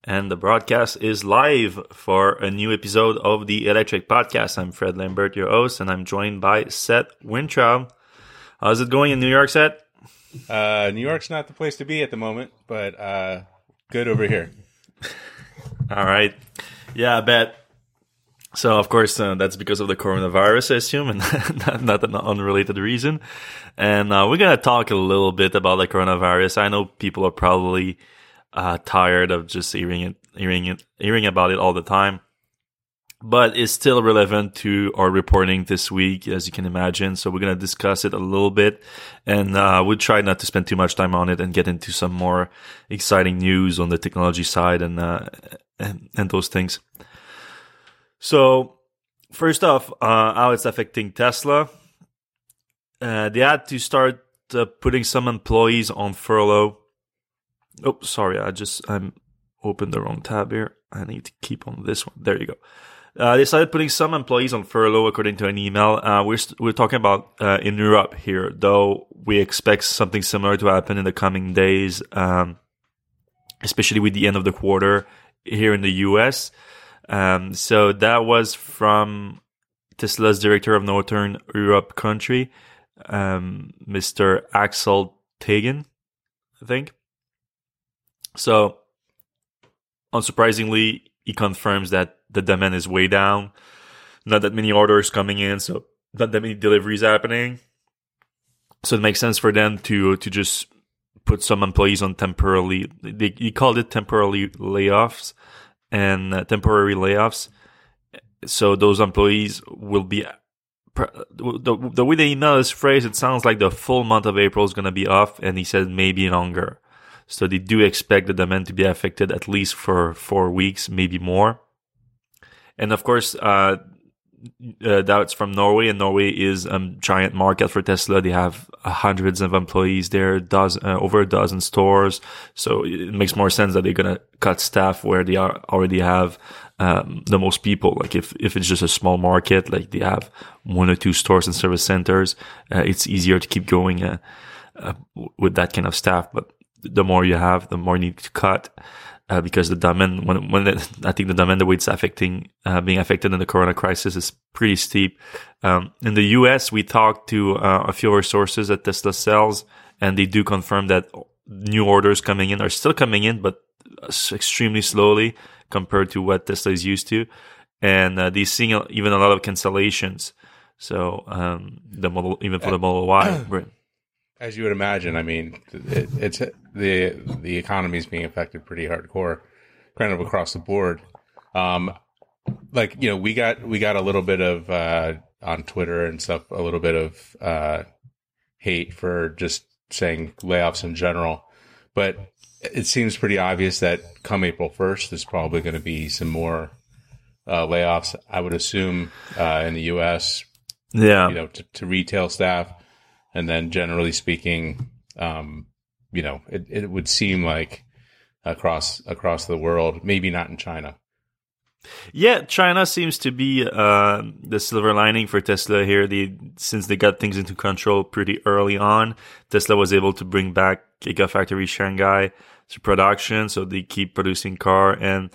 And the broadcast is live for a new episode of the Electric Podcast. I'm Fred Lambert, your host, and I'm joined by Seth Wintraub. How's it going in New York, Seth? New York's not the place to be at the moment, but good over here. All right. Yeah, I bet. So, of course, that's because of the coronavirus, I assume, and not an unrelated reason. And we're going to talk a little bit about the coronavirus. I know people are probably tired of just hearing about it all the time, but it's still relevant to our reporting this week, as you can imagine. So we're going to discuss it a little bit, and we'll try not to spend too much time on it and get into some more exciting news on the technology side and those things. So first off, how it's affecting Tesla. They had to start putting some employees on furlough. Oh, sorry, I'm opened the wrong tab here. I need to keep on this one. There you go. They started putting some employees on furlough, according to an email. We're talking about in Europe here, though we expect something similar to happen in the coming days, especially with the end of the quarter here in the US. So that was from Tesla's director of Northern Europe country, Mr. Axel Tegan, I think. So, unsurprisingly, he confirms that the demand is way down. Not that many orders coming in, so not that many deliveries happening. So it makes sense for them to just put some employees on temporarily. He called it temporary layoffs. So those employees will be the way the email is phrased. It sounds like the full month of April is going to be off, and he said maybe longer. So they do expect the demand to be affected at least for 4 weeks, maybe more. And of course, that's from Norway, and Norway is a giant market for Tesla. They have hundreds of employees there, over a dozen stores. So it makes more sense that they're going to cut staff where they already have the most people. Like if it's just a small market, like they have 1 or 2 stores and service centers, it's easier to keep going with that kind of staff. But the more you have, the more you need to cut. Because the demand, I think the demand, the way it's being affected in the corona crisis is pretty steep. In the US, we talked to a few of our sources at Tesla Sales, and they do confirm that new orders coming in are still coming in, but extremely slowly compared to what Tesla is used to. And they're seeing even a lot of cancellations. So the Model Y. As you would imagine, I mean, it's the economy is being affected pretty hardcore, kind of across the board. We got a little bit of on Twitter and stuff, a little bit of hate for just saying layoffs in general, but it seems pretty obvious that come April 1st, there's probably going to be some more layoffs. I would assume in the U.S. Yeah, to retail staff. And then generally speaking, it would seem like across the world, maybe not in China. Yeah, China seems to be the silver lining for Tesla here. Since they got things into control pretty early on, Tesla was able to bring back Gigafactory Shanghai to production, so they keep producing car, and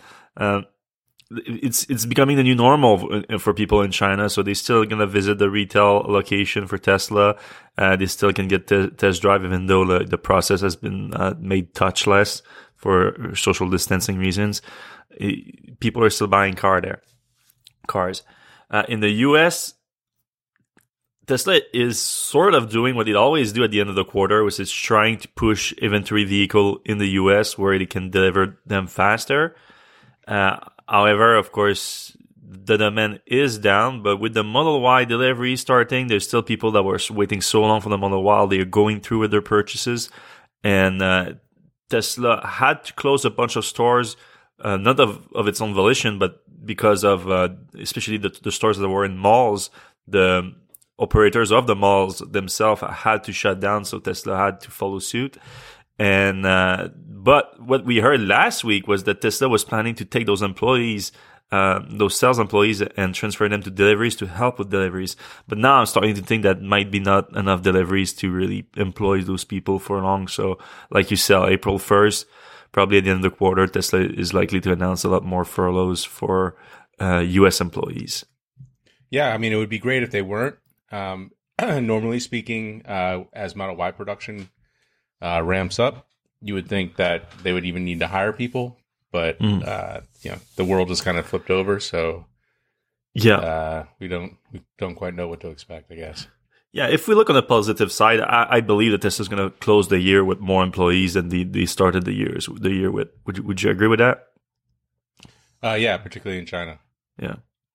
it's becoming the new normal for people in China. So they're still going to visit the retail location for Tesla. They still can get test drive, even though the process has been made touchless for social distancing reasons. People are still buying cars. In the US, Tesla is sort of doing what it always do at the end of the quarter, which is trying to push inventory vehicle in the US where it can deliver them faster. However, of course, the demand is down, but with the Model Y delivery starting, there's still people that were waiting so long for the Model Y. They are going through with their purchases, and Tesla had to close a bunch of stores, not of its own volition, but because of especially the stores that were in malls. The operators of the malls themselves had to shut down, so Tesla had to follow suit. And but what we heard last week was that Tesla was planning to take those employees, those sales employees, and transfer them to deliveries to help with deliveries. But now I'm starting to think that might be not enough deliveries to really employ those people for long. So, like you said, April 1st, probably at the end of the quarter, Tesla is likely to announce a lot more furloughs for U.S. employees. Yeah, I mean, it would be great if they weren't. Normally speaking, as Model Y production ramps up, you would think that they would even need to hire people, but the world has kind of flipped over, so we don't quite know what to expect, I guess. Yeah, if we look on the positive side, I believe that Tesla's going to close the year with more employees than they started the year with. Would you agree with that? Yeah, particularly in China. Yeah.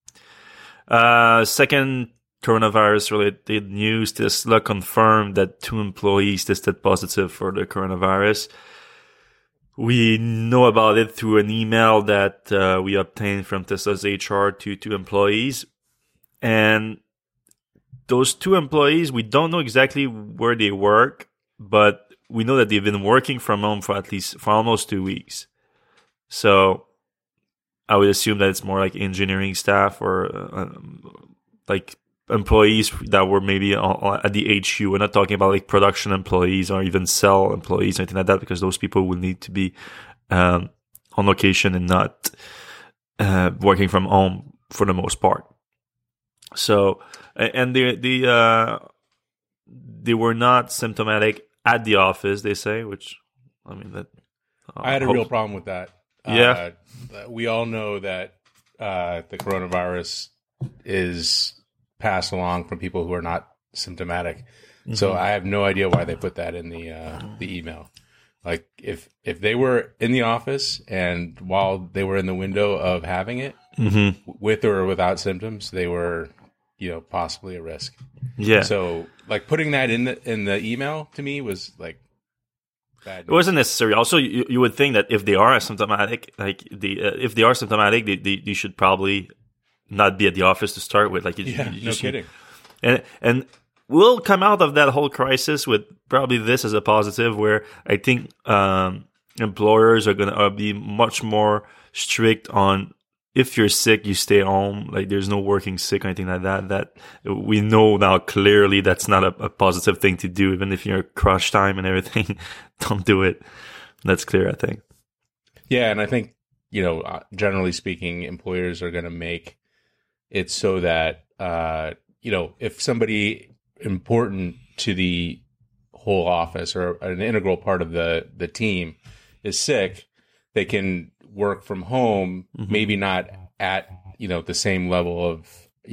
Second coronavirus-related news, Tesla confirmed that 2 employees tested positive for the coronavirus. We know about it through an email that we obtained from Tesla's HR to 2 employees. And those 2 employees, we don't know exactly where they work, but we know that they've been working from home for almost 2 weeks. So I would assume that it's more like engineering staff or like employees that were maybe at the HQ. We're not talking about like production employees or even cell employees or anything like that, because those people will need to be on location and not working from home for the most part. So, and they were not symptomatic at the office, they say, which, I mean, that I had a real problem with that. Yeah. We all know that the coronavirus is passed along from people who are not symptomatic. Mm-hmm. So I have no idea why they put that in the email. Like if they were in the office and while they were in the window of having it, mm-hmm. with or without symptoms, they were, possibly a risk. Yeah. So like putting that in the email to me was like bad news. It wasn't necessary. Also, you would think that if they are asymptomatic, they should probably not be at the office to start with. Like, no kidding. And we'll come out of that whole crisis with probably this as a positive, where I think employers are going to be much more strict on, if you're sick, you stay home. Like, there's no working sick or anything like that. That we know now clearly that's not a positive thing to do. Even if you're crunch time and everything, don't do it. That's clear, I think. Yeah, and I think, generally speaking, employers are going to make it so that, if somebody important to the whole office or an integral part of the team is sick, they can work from home, mm-hmm. maybe not at, the same level of,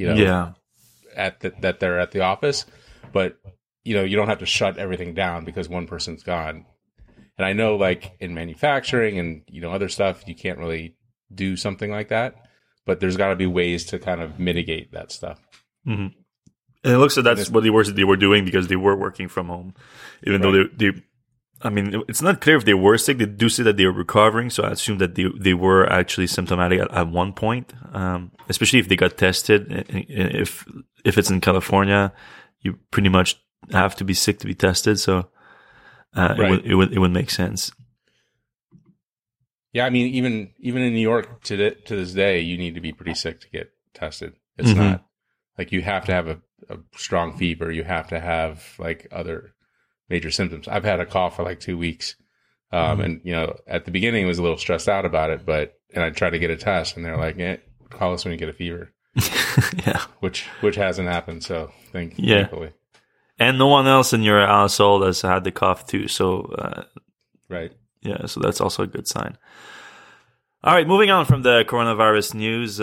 that they're at the office, but, you don't have to shut everything down because one person's gone. And I know, like, in manufacturing and, other stuff, you can't really do something like that, but there's got to be ways to kind of mitigate that stuff. Mm-hmm. And it looks like that's what they were doing, because they were working from home, even though they I mean, it's not clear if they were sick. They do say that they were recovering, so I assume that they were actually symptomatic at one point, especially if they got tested. If it's in California, you pretty much have to be sick to be tested, so it would make sense. Yeah, I mean, even in New York to this day, you need to be pretty sick to get tested. It's mm-hmm. not like you have to have a strong fever. You have to have like other major symptoms. I've had a cough for like 2 weeks. Mm-hmm. And, at the beginning I was a little stressed out about it, and I tried to get a test and they're like, call us when you get a fever. Yeah. Which hasn't happened. So thankfully. And no one else in your household has had the cough too. So, right. Yeah. So that's also a good sign. All right. Moving on from the coronavirus news.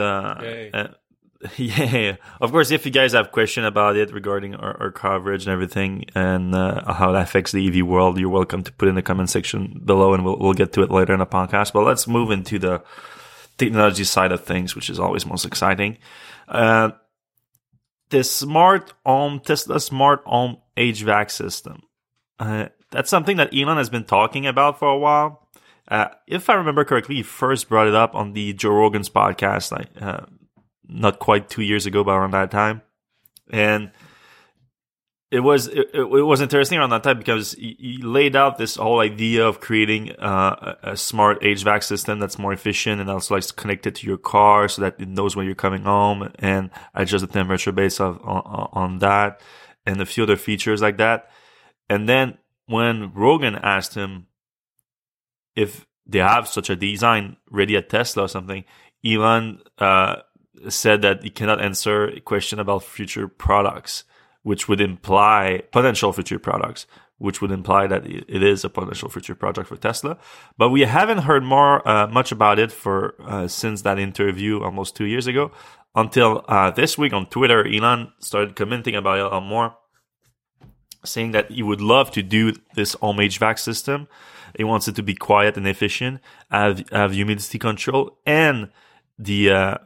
Yeah, of course, if you guys have questions about it regarding our coverage and everything and how that affects the EV world, you're welcome to put in the comment section below, and we'll get to it later in the podcast. But let's move into the technology side of things, which is always most exciting. The Tesla smart home HVAC system. That's something that Elon has been talking about for a while. If I remember correctly, he first brought it up on the Joe Rogan's podcast, not quite 2 years ago, but around that time. And it was interesting around that time because he laid out this whole idea of creating a smart HVAC system that's more efficient and also like connected to your car so that it knows when you're coming home and adjust the temperature based on that, and a few other features like that. And then when Rogan asked him if they have such a design ready at Tesla or something. Elon said that he cannot answer a question about future products, which would imply potential future products, which would imply that it is a potential future project for Tesla. But we haven't heard much about it since that interview almost 2 years ago, until this week on Twitter. Elon started commenting about it a lot more, saying that he would love to do this home HVAC system. He wants it to be quiet and efficient, have humidity control, and the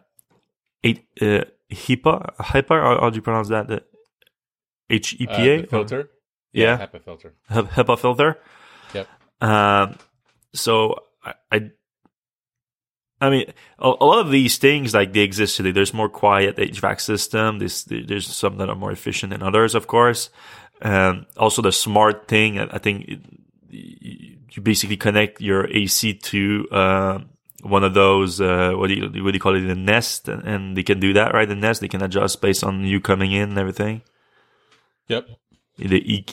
HEPA, how do you pronounce that? The HEPA? The filter? Yeah. HEPA filter. HEPA filter. Yep. So I mean, a lot of these things, like, they exist today. There's more quiet HVAC system. There's some that are more efficient than others, of course. Also, the smart thing, I think you basically connect your AC to one of those, what do you call it, the Nest, and they can do that, right? The Nest, they can adjust based on you coming in and everything. Yep. The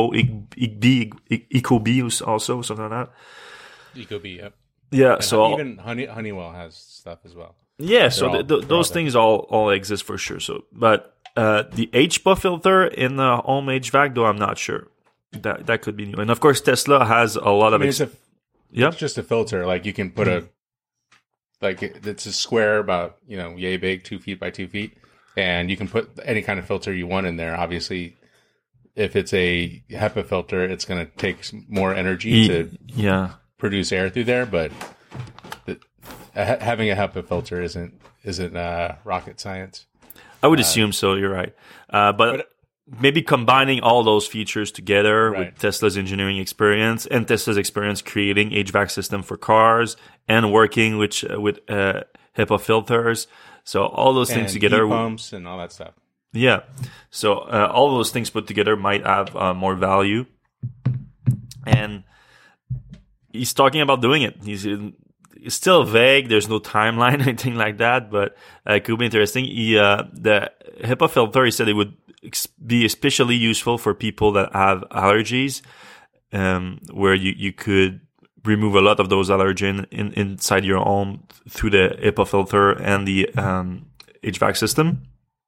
Ecobee also, something like that. Ecobee, yep. Yeah, and so even Honeywell has stuff as well. Yeah, so those things all exist for sure. So, but the HEPA filter in the home HVAC, though, I'm not sure. That could be new. And of course, Tesla has a lot of. It's just a filter. Like, you can put it's a square about yay big, 2 feet by 2 feet, and you can put any kind of filter you want in there. Obviously, if it's a HEPA filter, it's going to take more energy to produce air through there, but having a HEPA filter isn't rocket science. I would assume so. You're right, but maybe combining all those features together with Tesla's engineering experience and Tesla's experience creating HVAC system for cars and working with HEPA filters. So all those things together, heat pumps and all that stuff. Yeah. So all those things put together might have more value. And he's talking about doing it. It's still vague. There's no timeline or anything like that, but it could be interesting. The HEPA filter, he said it would be especially useful for people that have allergies, where you could remove a lot of those allergens inside your home through the HEPA filter and the HVAC system.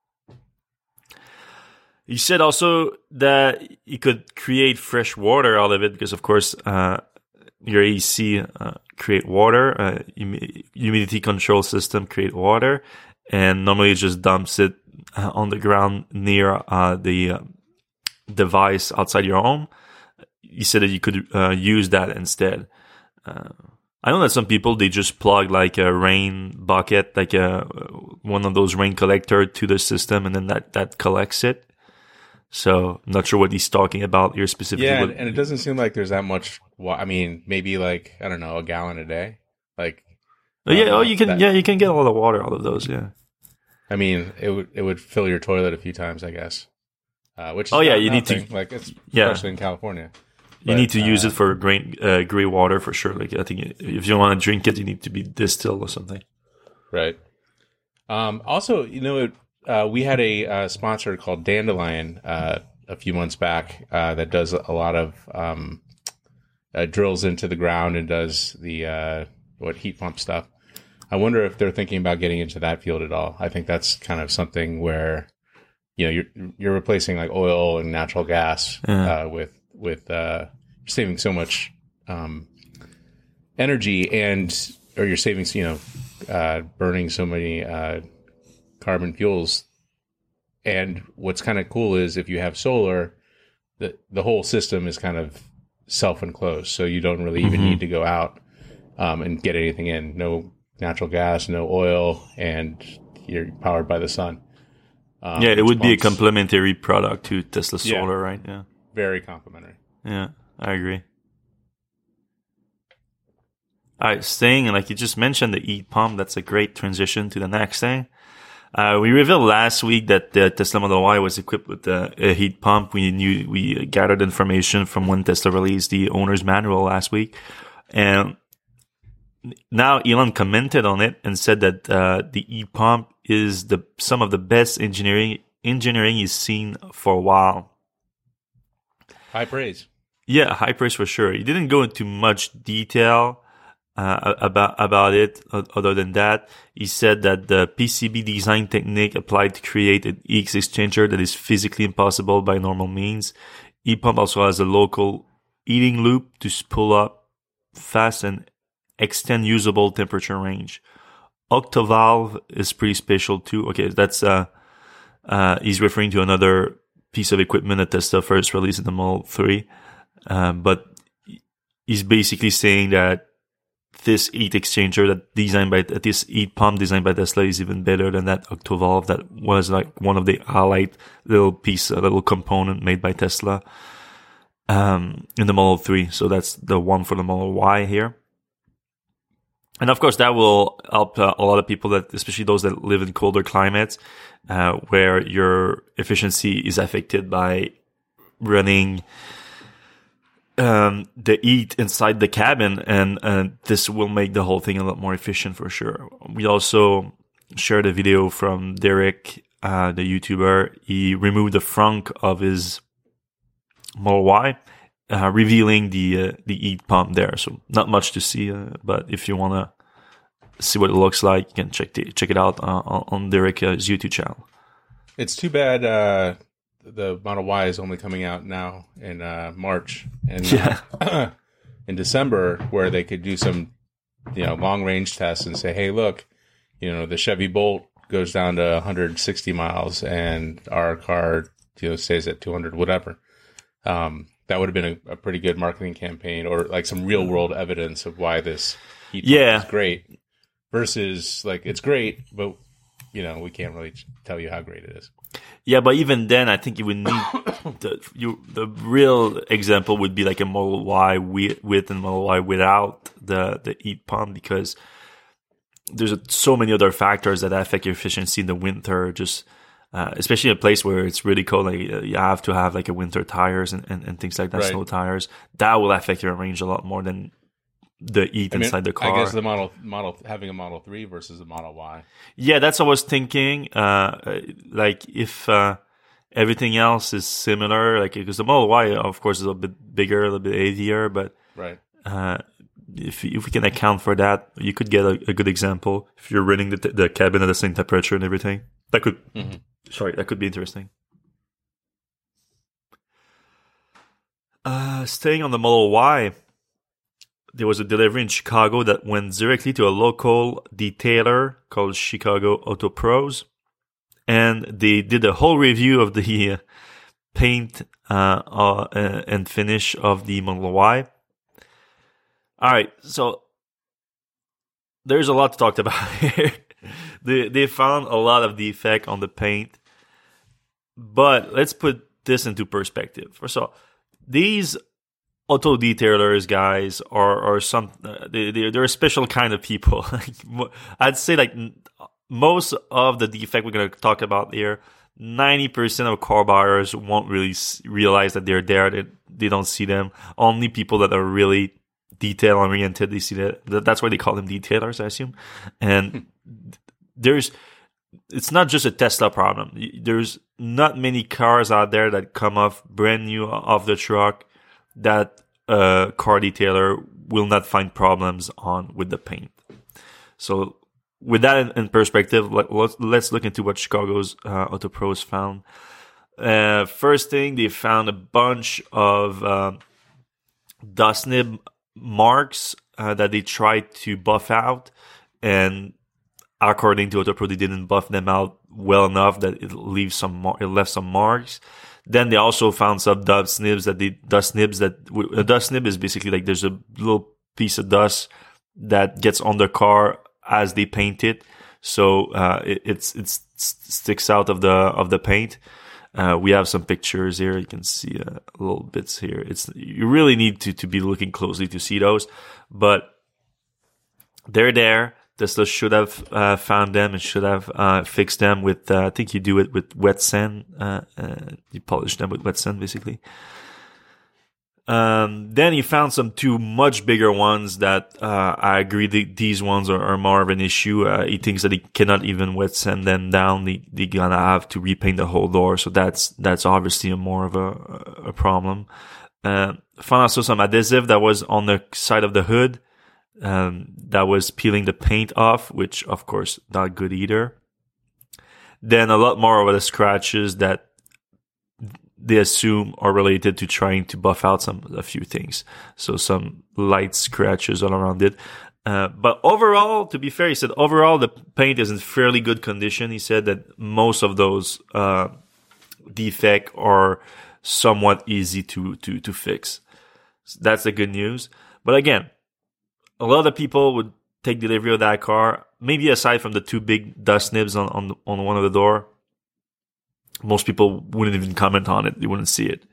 He said also that you could create fresh water out of it because, of course, your AC create water, humidity control system create water, and normally it just dumps it on the ground near the device outside your home. He said that you could use that instead. I know that some people, they just plug like a rain bucket, like one of those rain collector to the system, and then that collects it. So I'm not sure what he's talking about here specifically. Yeah, and it doesn't seem like there's that much. I mean, maybe like, I don't know, a gallon a day. Like, you can get a lot of water out of those. Yeah. I mean, it would fill your toilet a few times, I guess. Which you need to, like, especially in California. You need to use it for gray water for sure. Like, I think if you want to drink it, you need to be distilled or something. Right. Also, we had a sponsor called Dandelion a few months back that does a lot of drills into the ground and does the heat pump stuff. I wonder if they're thinking about getting into that field at all. I think that's kind of something where you're replacing like oil and natural gas with saving so much energy or you're saving burning so many carbon fuels. And what's kind of cool is if you have solar, the whole system is kind of self-enclosed, so you don't really even need to go out and get anything in. No natural gas, no oil, and you're powered by the sun. It would be a complementary product to Tesla Solar, right? Yeah, very complementary. Yeah, I agree. All right, staying, like you just mentioned, the heat pump, that's a great transition to the next thing. We revealed last week that the Tesla Model Y was equipped with a heat pump. We gathered information from when Tesla released the owner's manual last week. And now Elon commented on it and said that the heat pump is some of the best engineering he's seen for a while. High praise. Yeah, high praise for sure. He didn't go into much detail about it. Other than that, he said that the PCB design technique applied to create an heat exchanger that is physically impossible by normal means. Heat pump also has a local heating loop to spool up fast and extend usable temperature range. Octovalve is pretty special too. Okay, that's he's referring to another piece of equipment that Tesla first released in the Model 3. But he's basically saying that this heat exchanger this heat pump designed by Tesla is even better than that Octovalve that was like one of the highlight little component made by Tesla in the Model 3. So that's the one for the Model Y here. And of course, that will help a lot of people, that, especially those that live in colder climates, where your efficiency is affected by running the heat inside the cabin, and this will make the whole thing a lot more efficient for sure. We also shared a video from Derek, the YouTuber. He removed the frunk of his Model Y, revealing the heat pump there. So not much to see, but if you want to see what it looks like, you can check it out on Derek's YouTube channel. It's too bad the Model Y is only coming out now in March and in December, where they could do some long range tests and say, hey, look, the Chevy Bolt goes down to 160 miles and our car stays at 200, whatever. That would have been a pretty good marketing campaign, or like some real world evidence of why this heat pump is great, versus like, it's great, but we can't really tell you how great it is. Yeah, but even then, I think you would need the real example would be like a Model Y with and Model Y without the heat pump, because there's so many other factors that affect your efficiency in the winter. Just especially in a place where it's really cold, like you have to have like a winter tires and things like that, right. Snow tires. That will affect your range a lot more than the heat inside the car. I guess the model having a Model 3 versus a Model Y. Yeah, that's what I was thinking. Like if everything else is similar, like because the Model Y, of course, is a bit bigger, a little bit heavier, but right. If we can account for that, you could get a good example if you're running the cabin at the same temperature and everything. That could that could be interesting. Staying on the Model Y, there was a delivery in Chicago that went directly to a local detailer called Chicago Auto Pros, and they did a whole review of the paint and finish of the Model Y. All right, so there's a lot to talk about here. They found a lot of defect on the paint, but let's put this into perspective. First of all, these auto detailers, guys, are some they're a special kind of people. I'd say like most of the defect we're going to talk about here, 90% of car buyers won't really realize that they're there. They don't see them. Only people that are really detail oriented, they see that. That's why they call them detailers, I assume. And it's not just a Tesla problem. There's not many cars out there that come off brand new off the truck that a car detailer will not find problems on with the paint. So with that in perspective, let's look into what Chicago's Auto Pros found. First thing, they found a bunch of dust nib marks that they tried to buff out, and according to Auto Pro, they didn't buff them out well enough that it left some marks. Then they also found some dust nibs a dust nib is basically like there's a little piece of dust that gets on the car as they paint it, so it sticks out of the paint. We have some pictures here. You can see little bits here. You really need to be looking closely to see those, but they're there. Tesla should have found them and should have fixed them with, I think you do it with wet sand. You polish them with wet sand, basically. Then he found some two much bigger ones that I agree these ones are more of an issue. He thinks that he cannot even wet sand them down. They're gonna have to repaint the whole door, so that's obviously more of a problem. Found also some adhesive that was on the side of the hood. that was peeling the paint off, which of course not good either. Then a lot more of the scratches that they assume are related to trying to buff out a few things. So some light scratches all around it. But overall, to be fair, he said overall the paint is in fairly good condition. He said that most of those defects are somewhat easy to fix. So that's the good news. But again, a lot of people would take delivery of that car, maybe aside from the two big dust nibs on one of the door. Most people wouldn't even comment on it. They wouldn't see it.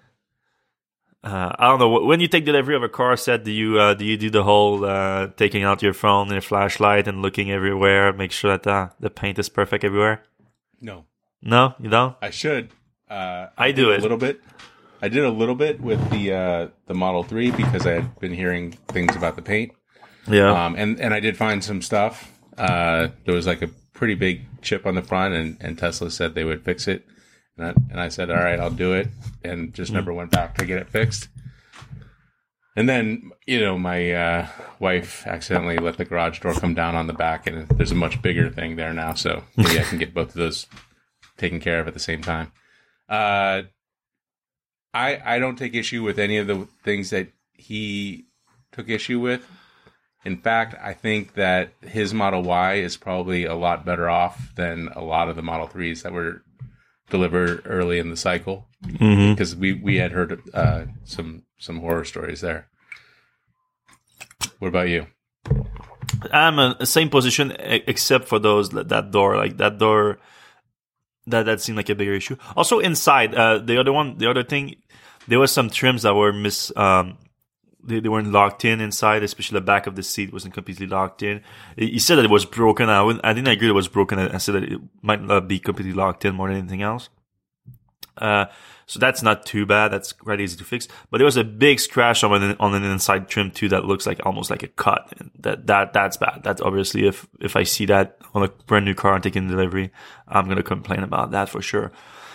I don't know. When you take delivery of a car set, do you do the whole taking out your phone and your flashlight and looking everywhere, make sure that the paint is perfect everywhere? No. No, you don't? I should. I do it a little bit. I did a little bit with the Model 3 because I had been hearing things about the paint. Yeah. And I did find some stuff. There was like a pretty big chip on the front, and Tesla said they would fix it. And I said, all right, I'll do it. And just never went back to get it fixed. And then, my wife accidentally let the garage door come down on the back, and there's a much bigger thing there now. So maybe I can get both of those taken care of at the same time. I don't take issue with any of the things that he took issue with. In fact, I think that his Model Y is probably a lot better off than a lot of the Model 3s that were delivered early in the cycle, because we had heard some horror stories there. What about you? I'm in the same position, except for that door. Like that door, that seemed like a bigger issue. Also inside, the other thing, there was some trims that were they weren't locked in inside, especially the back of the seat wasn't completely locked in. He said that it was broken. I didn't agree it was broken. I said that it might not be completely locked in more than anything else. So that's not too bad. That's quite easy to fix. But there was a big scratch on an inside trim too that looks like almost like a cut. And that's bad. That's obviously if I see that on a brand new car and taking delivery, I'm gonna complain about that for sure.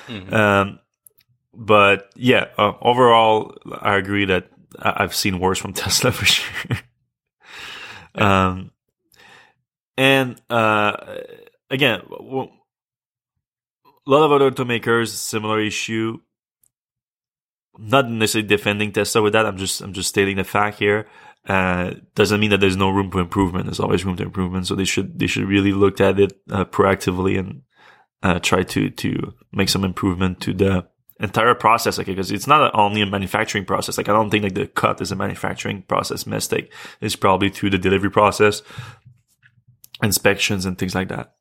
But yeah, overall, I agree that I've seen worse from Tesla for sure. And again, a lot of other automakers, similar issue. Not necessarily defending Tesla with that. I'm just stating the fact here. Doesn't mean that there's no room for improvement. There's always room for improvement. So they should really look at it proactively and try to make some improvement to the entire process, okay, because it's not only a manufacturing process. Like, I don't think like the cut is a manufacturing process mistake. It's probably through the delivery process, inspections and things like that.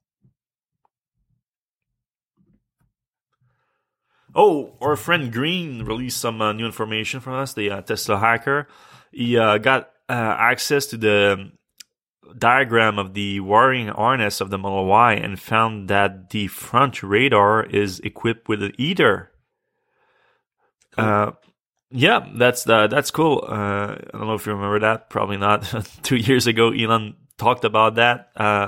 Oh, our friend Green released some new information for us, the Tesla hacker. He got access to the diagram of the wiring harness of the Model Y and found that the front radar is equipped with an heater. Yeah, that's cool. I don't know if you remember that. Probably not. 2 years ago, Elon talked about that.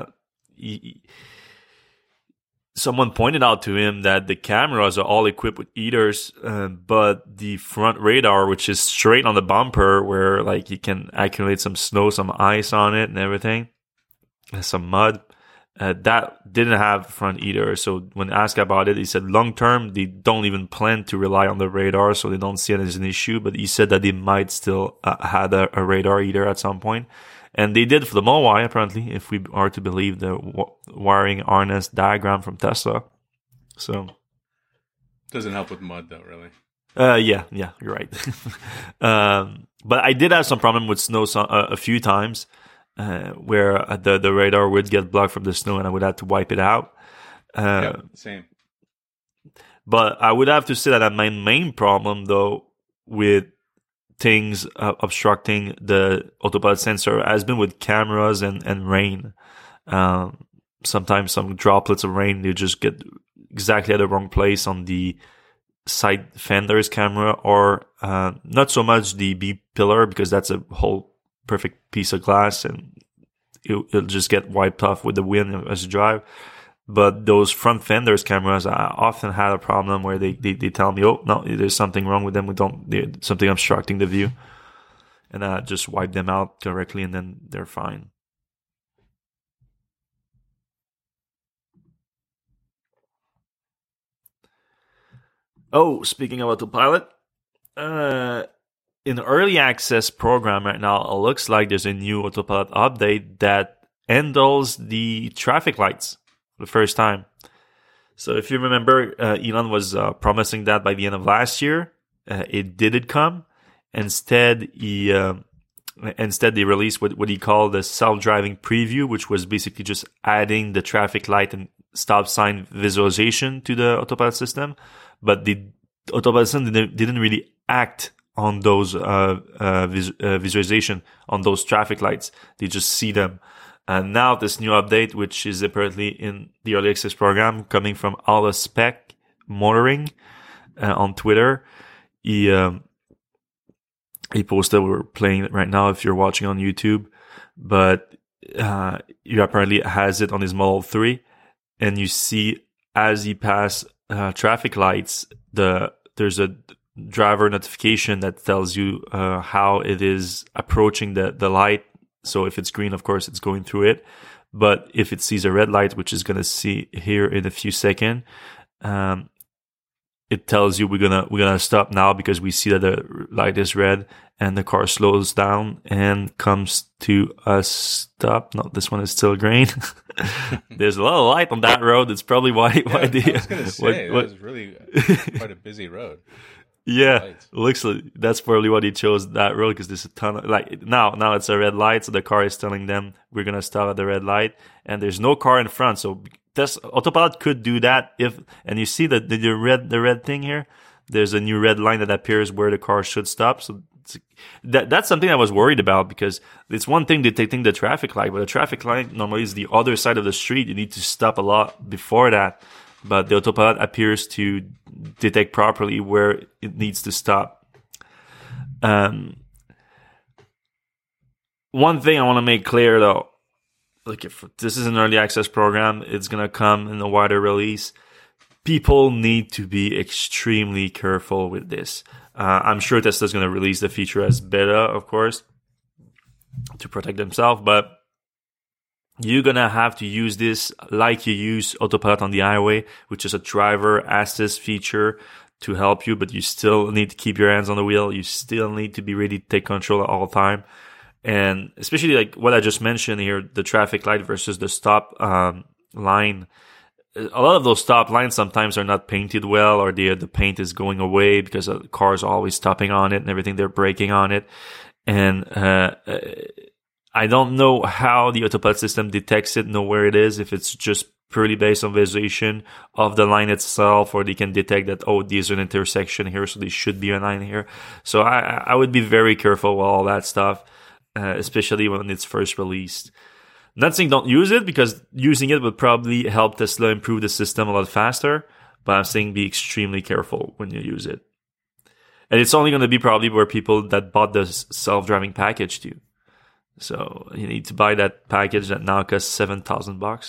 Someone pointed out to him that the cameras are all equipped with heaters, but the front radar, which is straight on the bumper, where like you can accumulate some snow, some ice on it, and everything, some mud. That didn't have front heater. So when asked about it, he said long term, they don't even plan to rely on the radar, so they don't see it as an issue. But he said that they might still had a radar heater at some point. And they did for the Model Y, apparently, if we are to believe the wiring harness diagram from Tesla. So doesn't help with mud, though, really. Yeah, you're right. But I did have some problem with snow a few times. Where the radar would get blocked from the snow and I would have to wipe it out. Same. But I would have to say that my main problem, though, with things obstructing the autopilot sensor has been with cameras and rain. Sometimes some droplets of rain, they just get exactly at the wrong place on the side fender's camera, or not so much the B pillar, because that's a whole perfect piece of glass and it'll just get wiped off with the wind as you drive. But those front fenders cameras, I often had a problem where they tell me, oh no, there's something wrong with them. There's something obstructing the view. and just wipe them out correctly, and then they're fine. Oh, speaking of autopilot, in the early access program right now, it looks like there's a new autopilot update that handles the traffic lights for the first time. So if you remember, Elon was promising that by the end of last year. It didn't come. Instead, they released what he called the self-driving preview, which was basically just adding the traffic light and stop sign visualization to the autopilot system. But the autopilot system didn't really act on those visualization on those traffic lights. They just see them. And now this new update, which is apparently in the early access program, coming from Allspec Motoring on Twitter, he posted, we're playing it right now if you're watching on YouTube, but he apparently has it on his Model 3, and you see as he passes traffic lights, there's a driver notification that tells you how it is approaching the light. So if it's green, of course, it's going through it. But if it sees a red light, which is going to see here in a few seconds, it tells you we're gonna stop now because we see that the light is red, and the car slows down and comes to a stop. No, this one is still green. There's a lot of light on that road. It's probably why I was going to say, it was really quite a busy road. Yeah, looks like that's probably what he chose that road, because there's a ton of now it's a red light, so the car is telling them we're gonna stop at the red light, and there's no car in front. So this autopilot could do that and you see the red thing here. There's a new red line that appears where the car should stop. So that's something I was worried about, because it's one thing detecting the traffic light, but the traffic light normally is the other side of the street. You need to stop a lot before that. But the autopilot appears to detect properly where it needs to stop. One thing I want to make clear, though, look, if this is an early access program, it's going to come in a wider release. People need to be extremely careful with this. I'm sure Tesla's going to release the feature as beta, of course, to protect themselves, but you're going to have to use this like you use autopilot on the highway, which is a driver assist feature to help you, but you still need to keep your hands on the wheel. You still need to be ready to take control at all time. And especially like what I just mentioned here, the traffic light versus the stop line. A lot of those stop lines sometimes are not painted well, or the paint is going away because the cars are always stopping on it and everything. They're braking on it. And I don't know how the autopilot system detects it, know where it is, if it's just purely based on visualization of the line itself, or they can detect that, oh, there's an intersection here, so there should be a line here. So I would be very careful with all that stuff, especially when it's first released. Not saying don't use it, because using it would probably help Tesla improve the system a lot faster, but I'm saying be extremely careful when you use it. And it's only going to be probably where people that bought the self-driving package too. So you need to buy that package that now costs $7,000.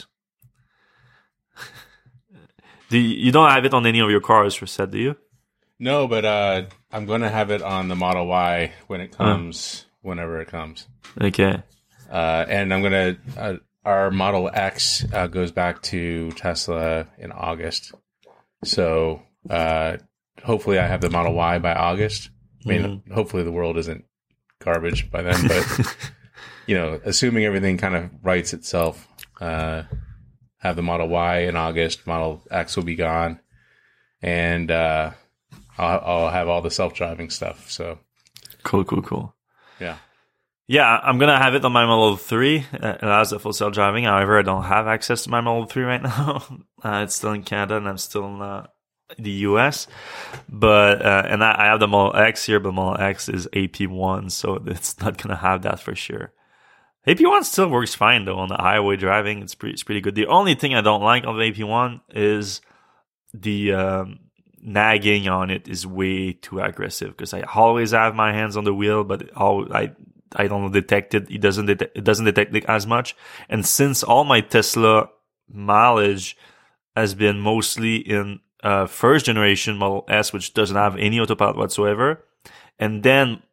You don't have it on any of your cars, Reset, do you? No, but I'm going to have it on the Model Y when it comes, whenever it comes. Okay. And I'm going to, our Model X goes back to Tesla in August. So hopefully I have the Model Y by August. I mean, hopefully the world isn't garbage by then, but assuming everything kind of rights itself, have the Model Y in August, Model X will be gone, and I'll have all the self-driving stuff. So cool. Yeah, I'm gonna have it on my Model 3. It allows the full self-driving. However, I don't have access to my Model 3 right now. It's still in Canada, and I'm still in the US. But and I have the Model X here, but Model X is AP1, so it's not gonna have that for sure. AP1 still works fine though on the highway driving. It's pretty good. The only thing I don't like on the AP1 is the nagging on it is way too aggressive, because I always have my hands on the wheel, but I don't detect it. It doesn't detect it as much. And since all my Tesla mileage has been mostly in first generation Model S, which doesn't have any autopilot whatsoever, and then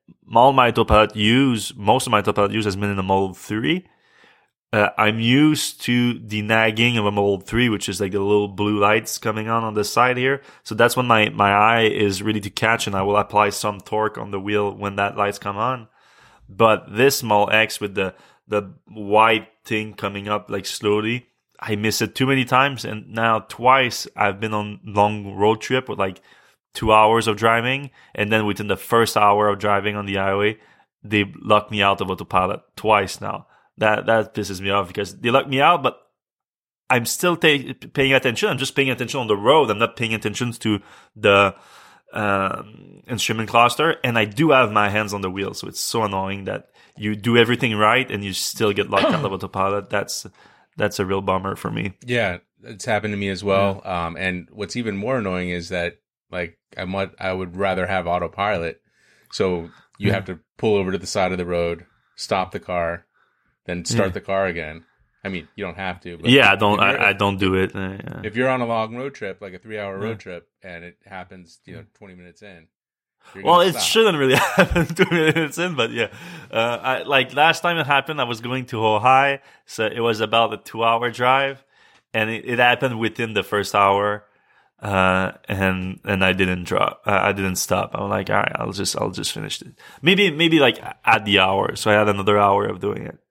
most of my autopilot use has been in the Model 3. I'm used to the nagging of a Model 3, which is like the little blue lights coming on the side here. So that's when my eye is ready to catch, and I will apply some torque on the wheel when that lights come on. But this Model X with the white thing coming up like slowly, I miss it too many times. And now twice I've been on long road trip with like 2 hours of driving. And then within the first hour of driving on the highway, they locked me out of autopilot twice now. That pisses me off because they locked me out, but I'm still paying attention. I'm just paying attention on the road. I'm not paying attention to the instrument cluster. And I do have my hands on the wheel. So it's so annoying that you do everything right and you still get locked out of autopilot. That's a real bummer for me. Yeah, it's happened to me as well. Yeah. And what's even more annoying is that like I would rather have autopilot. So you have to pull over to the side of the road, stop the car, then start the car again. I mean, you don't have to. But yeah, I don't do it. Yeah. If you're on a long road trip, like a 3-hour road trip, and it happens, 20 minutes in. Well, it shouldn't really happen 2 minutes in, but yeah. Like last time it happened, I was going to Ojai, so it was about a 2-hour drive, and it happened within the first hour, and I didn't drop. I didn't stop. I'm like, all right, I'll just finish it. Maybe like at the hour, so I had another hour of doing it.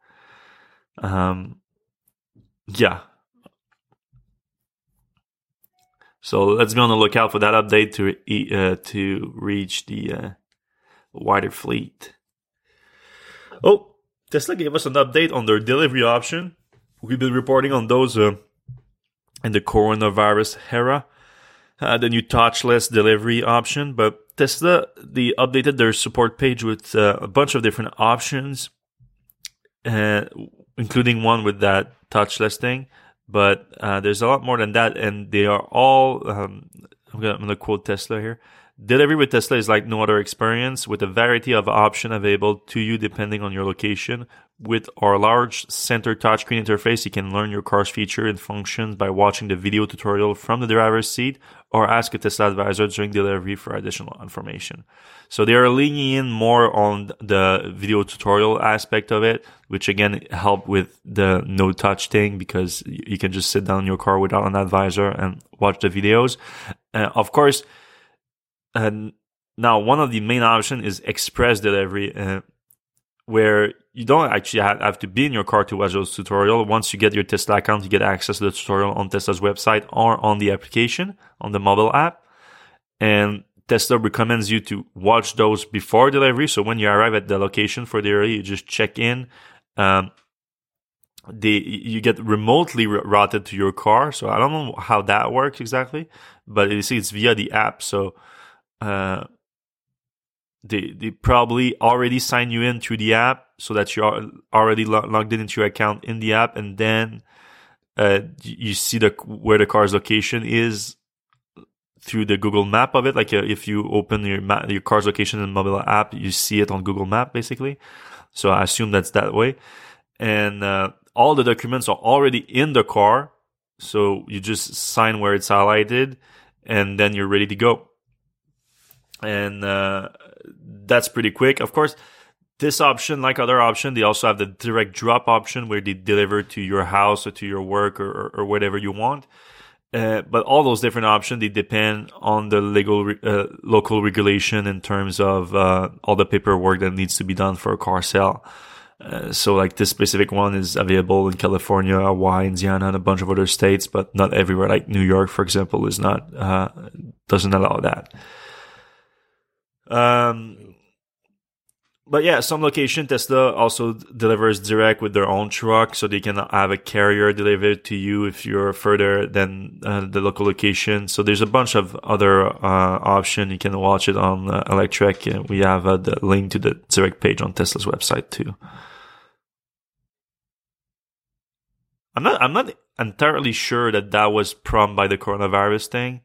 Yeah. So let's be on the lookout for that update to reach the wider fleet. Oh, Tesla gave us an update on their delivery option. We've been reporting on those in the coronavirus era, the new touchless delivery option. But Tesla, they updated their support page with a bunch of different options, including one with that touchless thing. But there's a lot more than that, and they are all, I'm going to quote Tesla here. Delivery with Tesla is like no other experience, with a variety of options available to you depending on your location. With our large center touchscreen interface, you can learn your car's features and functions by watching the video tutorial from the driver's seat or ask a Tesla advisor during delivery for additional information. So they are leaning in more on the video tutorial aspect of it, which again help with the no touch thing because you can just sit down in your car without an advisor and watch the videos. Of course, now one of the main options is express delivery, where you don't actually have to be in your car to watch those tutorials. Once you get your Tesla account, you get access to the tutorial on Tesla's website or on the application, on the mobile app. And Tesla recommends you to watch those before delivery. So when you arrive at the location for delivery, you just check in. You get remotely routed to your car. So I don't know how that works exactly, but you see it's via the app. So they probably already sign you in through the app so that you're already logged into your account in the app, and then you see where the car's location is through the Google map of it. Like if you open your car's location in the mobile app, you see it on Google Map basically. So I assume that's that way. And all the documents are already in the car, so you just sign where it's highlighted, and then you're ready to go. And that's pretty quick. Of course, this option, like other option, they also have the direct drop option where they deliver to your house or to your work or whatever you want. But all those different options, they depend on the local regulation in terms of all the paperwork that needs to be done for a car sale. So like this specific one is available in California, Hawaii, Indiana, and a bunch of other states, but not everywhere. Like New York, for example, is not doesn't allow that. But yeah, some location Tesla also delivers direct with their own truck, so they can have a carrier deliver it to you if you're further than the local location. So there's a bunch of other options. You can watch it on Electrek. We have the link to the direct page on Tesla's website too. I'm not entirely sure that was prompted by the coronavirus thing.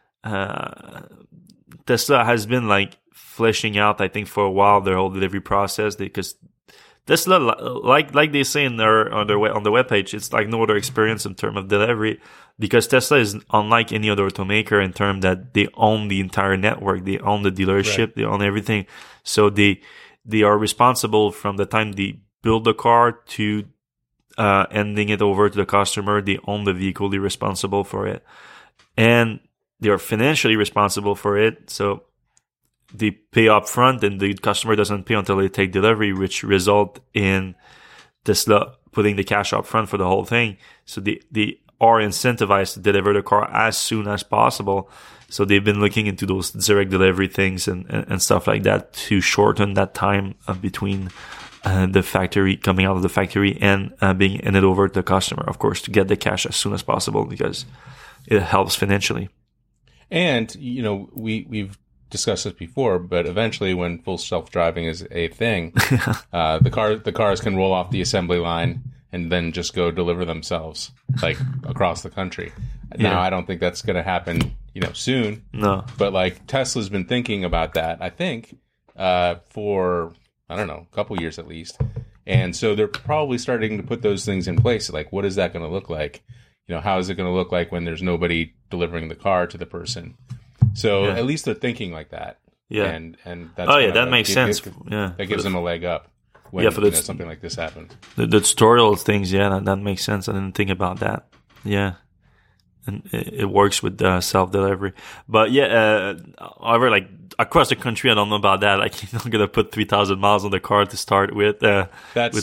Tesla has been like fleshing out, I think, for a while their whole delivery process, because Tesla, like they say on the webpage, it's like no other experience in terms of delivery, because Tesla is unlike any other automaker in terms that they own the entire network, they own the dealership, right. They own everything. So they they are responsible from the time they build the car to handing it over to the customer. They own the vehicle, they're responsible for it. And they are financially responsible for it. So they pay up front and the customer doesn't pay until they take delivery, which result in Tesla putting the cash up front for the whole thing. So they are incentivized to deliver the car as soon as possible. So they've been looking into those direct delivery things and stuff like that to shorten that time between the factory, coming out of the factory and being handed over to the customer, of course, to get the cash as soon as possible because it helps financially. And, we've discussed this before, but eventually when full self-driving is a thing, the cars can roll off the assembly line and then just go deliver themselves, like, across the country. Now, I don't think that's going to happen, soon. No. But, like, Tesla's been thinking about that, I think, for, I don't know, a couple years at least. And so they're probably starting to put those things in place. Like, what is that going to look like? How is it going to look like when there's nobody delivering the car to the person? So at least they're thinking like that. Yeah. And that's that makes sense. That gives them a leg up when something like this happens. The tutorial things, that makes sense. I didn't think about that. Yeah. And it works with self-delivery. But however, like across the country, I don't know about that. Like you're not going to put 3,000 miles on the car to start with. That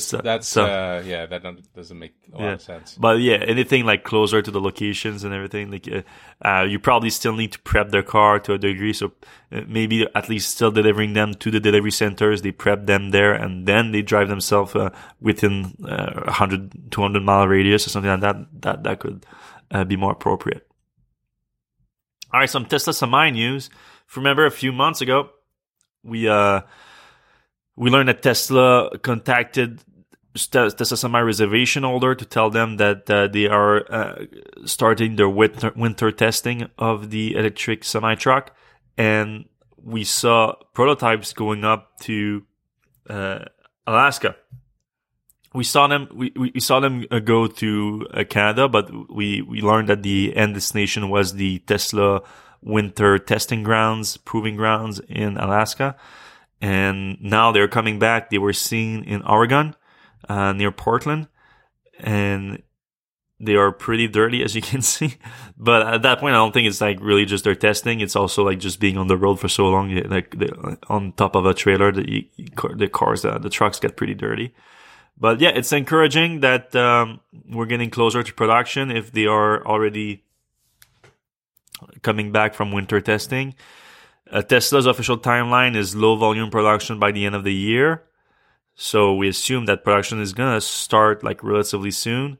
doesn't make a lot of sense. But anything like closer to the locations and everything, like you probably still need to prep their car to a degree. So maybe at least still delivering them to the delivery centers. They prep them there and then they drive themselves within 100, 200 mile radius or something like that. That could be more appropriate. All right, some Tesla Semi news. Remember a few months ago, we learned that Tesla contacted Tesla Semi reservation holder to tell them that they are starting their winter testing of the electric semi truck, and we saw prototypes going up to Alaska. We saw them. We saw them go to Canada, but we learned that the end destination was the Tesla winter testing grounds, proving grounds in Alaska, and now they're coming back. They were seen in Oregon, near Portland, and they are pretty dirty, as you can see. But at that point, I don't think it's like really just their testing. It's also like just being on the road for so long, like on top of a trailer, the trucks get pretty dirty. But it's encouraging that we're getting closer to production if they are already coming back from winter testing. Tesla's official timeline is low volume production by the end of the year. So we assume that production is going to start like relatively soon.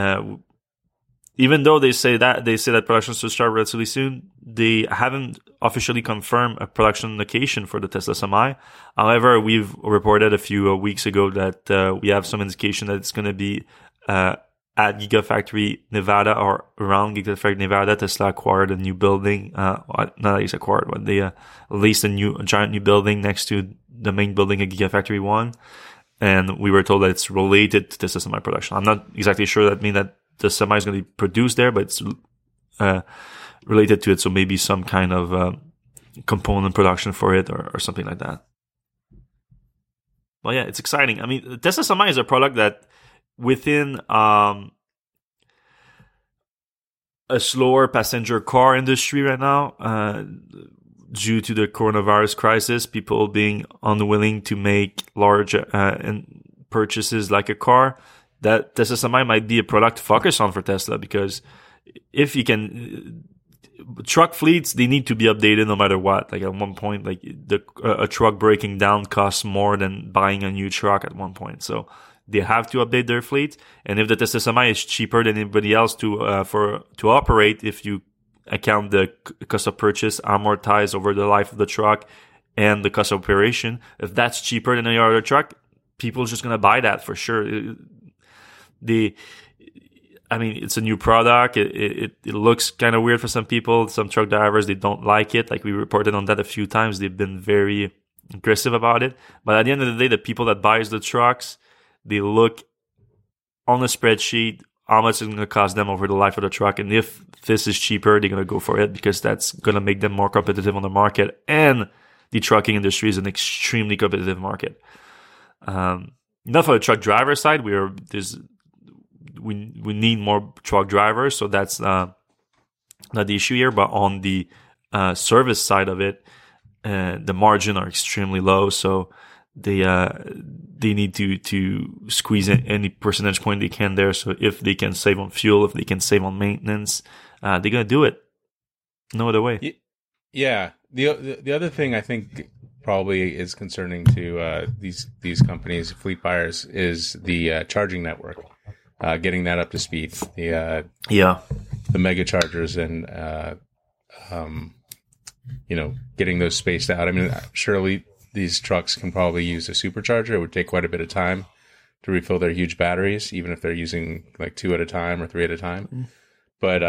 Even though they say that production should start relatively soon, they haven't officially confirmed a production location for the Tesla Semi. However, we've reported a few weeks ago that we have some indication that it's going to be at Gigafactory Nevada or around Gigafactory Nevada. Tesla acquired a new building. Not at least acquired, but they leased a giant new building next to the main building at Gigafactory 1. And we were told that it's related to Tesla Semi production. I'm not exactly sure that means that the Semi is going to be produced there, but it's related to it. So maybe some kind of component production for it or something like that. Well, it's exciting. I mean, the Tesla Semi is a product that within a slower passenger car industry right now, due to the coronavirus crisis, people being unwilling to make large purchases like a car, that Tesla Semi might be a product to focus on for Tesla, because if you can, truck fleets, they need to be updated no matter what. Like at one point, like a truck breaking down costs more than buying a new truck at one point. So they have to update their fleet. And if the Tesla Semi is cheaper than anybody else to operate, if you account the cost of purchase amortized over the life of the truck and the cost of operation, if that's cheaper than any other truck, people are just going to buy that for sure. It's a new product. It looks kind of weird for some people. Some truck drivers, they don't like it. Like we reported on that a few times. They've been very aggressive about it. But at the end of the day, the people that buys the trucks, they look on a spreadsheet how much it's going to cost them over the life of the truck. And if this is cheaper, they're going to go for it because that's going to make them more competitive on the market. And the trucking industry is an extremely competitive market. Not for the truck driver side, we need more truck drivers, so that's not the issue here. But on the service side of it, the margin are extremely low, so they need to squeeze in any percentage point they can there. So if they can save on fuel, if they can save on maintenance, they're gonna do it. No other way. Yeah. The other thing I think probably is concerning to these companies, fleet buyers, is the charging network. Getting that up to speed. The mega chargers and getting those spaced out. I mean, surely these trucks can probably use a supercharger. It would take quite a bit of time to refill their huge batteries, even if they're using like 2 at a time or 3 at a time. But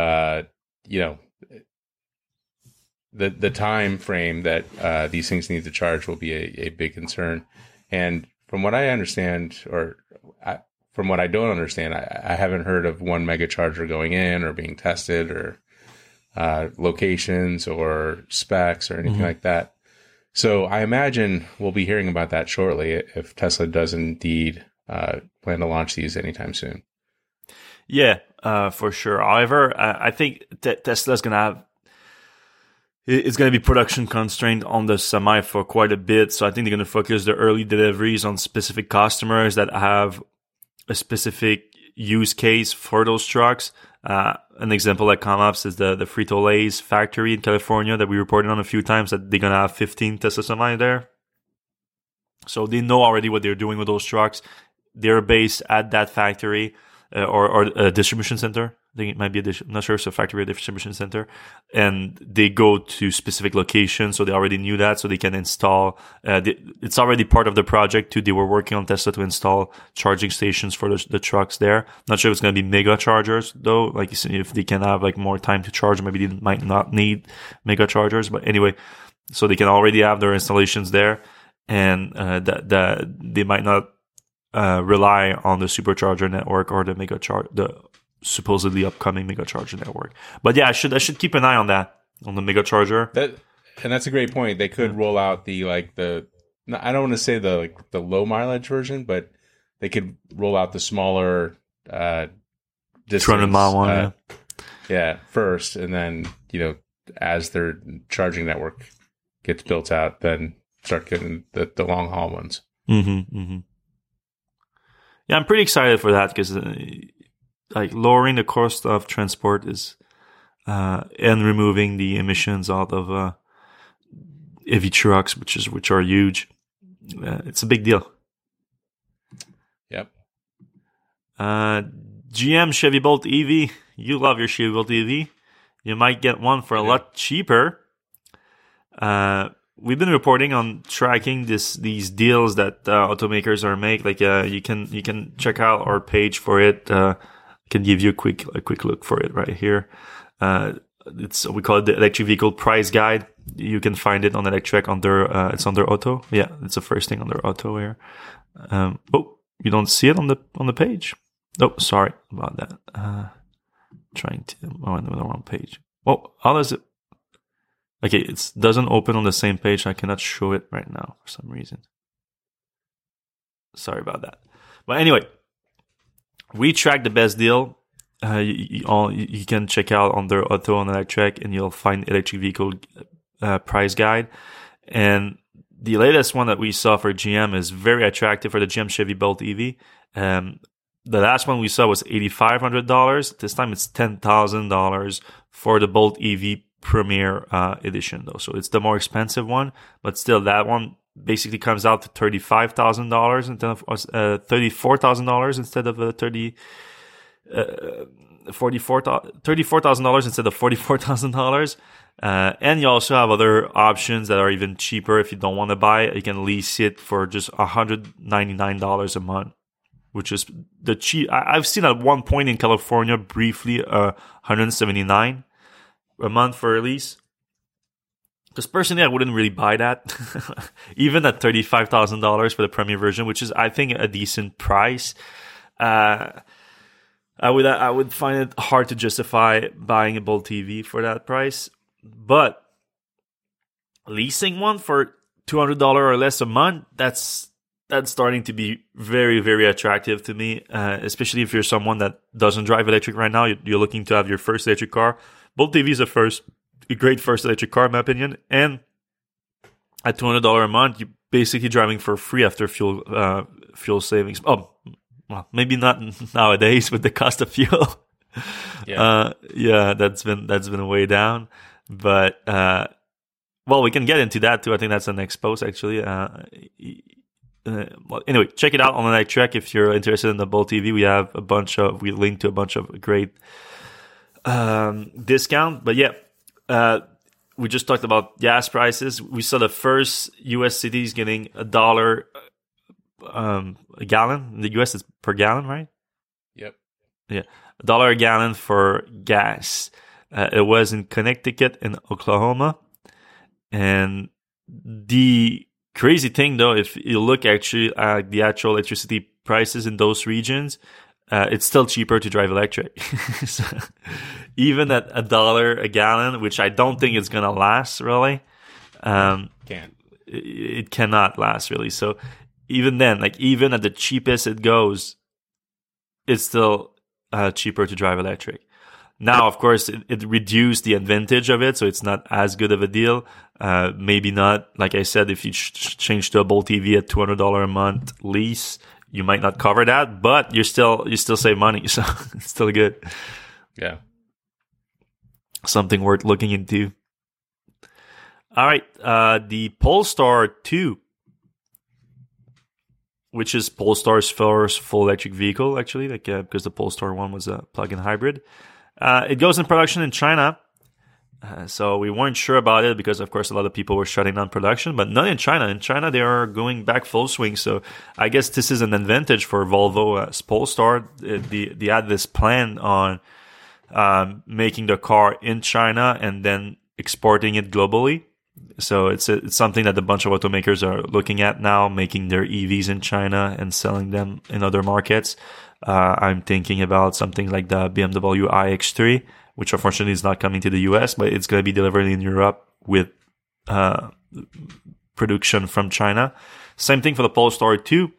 the time frame that these things need to charge will be a big concern. And from what I understand, from what I don't understand, I haven't heard of one mega charger going in or being tested, or locations or specs or anything like that. So I imagine we'll be hearing about that shortly if Tesla does indeed plan to launch these anytime soon. Yeah, for sure. However, I think Tesla's it's going to be production constrained on the Semi for quite a bit. So I think they're going to focus their early deliveries on specific customers that have a specific use case for those trucks. An example that comes up is the Frito-Lay's factory in California that we reported on a few times, that they're going to have 15 Tesla Semi there. So they know already what they're doing with those trucks. They're based at that factory or a distribution center. I think it might be I'm not sure it's a factory or distribution center. And they go to specific locations, so they already knew that, so they can install. It's already part of the project too. They were working on Tesla to install charging stations for the trucks there. Not sure if it's going to be mega chargers though. Like if they can have like more time to charge, maybe they might not need mega chargers. But anyway, so they can already have their installations there, and that they might not rely on the supercharger network or the supposedly upcoming mega charger network. But yeah, I should keep an eye on that, on the mega charger. And that's a great point. They could roll out I don't want to say the low mileage version, but they could roll out the smaller distance, 200-mile one. First, and then as their charging network gets built out, then start getting the long haul ones. Yeah, I'm pretty excited for that because lowering the cost of transport is and removing the emissions out of EV trucks, which are huge. It's a big deal. Yep. GM Chevy Bolt EV. You love your Chevy Bolt EV. You might get one for a lot cheaper. We've been reporting on tracking these deals that automakers are making. Like you can check out our page for it. I can give you a quick look for it right here. We call it the electric vehicle price guide. You can find it on Electrek under it's under auto. Yeah, it's the first thing under auto here. You don't see it on the page. Oh, sorry about that. On the wrong page. Oh, how does it? Okay, it doesn't open on the same page. I cannot show it right now for some reason. Sorry about that. But anyway, we track the best deal. You can check out under Auto on Electrek, and you'll find electric vehicle price guide. And the latest one that we saw for GM is very attractive for the GM Chevy Bolt EV. The last one we saw was $8,500. This time it's $10,000 for the Bolt EV Premier edition though, so it's the more expensive one, but still that one basically comes out to $35,000 instead of $34,000 instead of $34,000 instead of $44,000. And you also have other options that are even cheaper. If you don't want to buy it, you can lease it for just $199 a month, which is the cheap. I've seen at one point in California briefly $179 a month for a lease. Because personally, I wouldn't really buy that, even at $35,000 for the Premier version, which is, I think, a decent price. I would find it hard to justify buying a Bolt EV for that price. But leasing one for $200 or less a month, that's starting to be very, very attractive to me, especially if you're someone that doesn't drive electric right now. You're looking to have your first electric car. Bolt EV is a great first electric car, in my opinion. And at $200 a month, you're basically driving for free after fuel savings. Oh, well, maybe not nowadays with the cost of fuel. That's been way down. But well, we can get into that too. I think that's the next post actually. Well, anyway, check it out on Electrek if you're interested in the Bolt EV. We linked to a bunch of great discount. But yeah, we just talked about gas prices. We saw the first U.S. cities getting $1 a gallon. In the U.S., it's per gallon, right? Yep. Yeah, $1 a gallon for gas. It was in Connecticut and Oklahoma. And the crazy thing, though, if you look actually at the actual electricity prices in those regions, it's still cheaper to drive electric. So, even at $1 a gallon, which I don't think is going to last really. It cannot last really. So even then, like even at the cheapest it goes, it's still cheaper to drive electric. Now, of course, it reduced the advantage of it, so it's not as good of a deal. Maybe not, like I said, if you change to a Bolt EV at $200 a month lease, you might not cover that, but you still save money, so it's still good. Yeah, something worth looking into. All right, the Polestar 2, which is Polestar's first full electric vehicle, actually, because the Polestar 1 was a plug-in hybrid. It goes in production in China, so we weren't sure about it because, of course, a lot of people were shutting down production, but not in China. In China, they are going back full swing, so I guess this is an advantage for Volvo as Polestar. They had this plan on making the car in China and then exporting it globally. So it's something that a bunch of automakers are looking at now, making their EVs in China and selling them in other markets. I'm thinking about something like the BMW iX3, which unfortunately is not coming to the US, but it's going to be delivered in Europe with production from China. Same thing for the Polestar 2.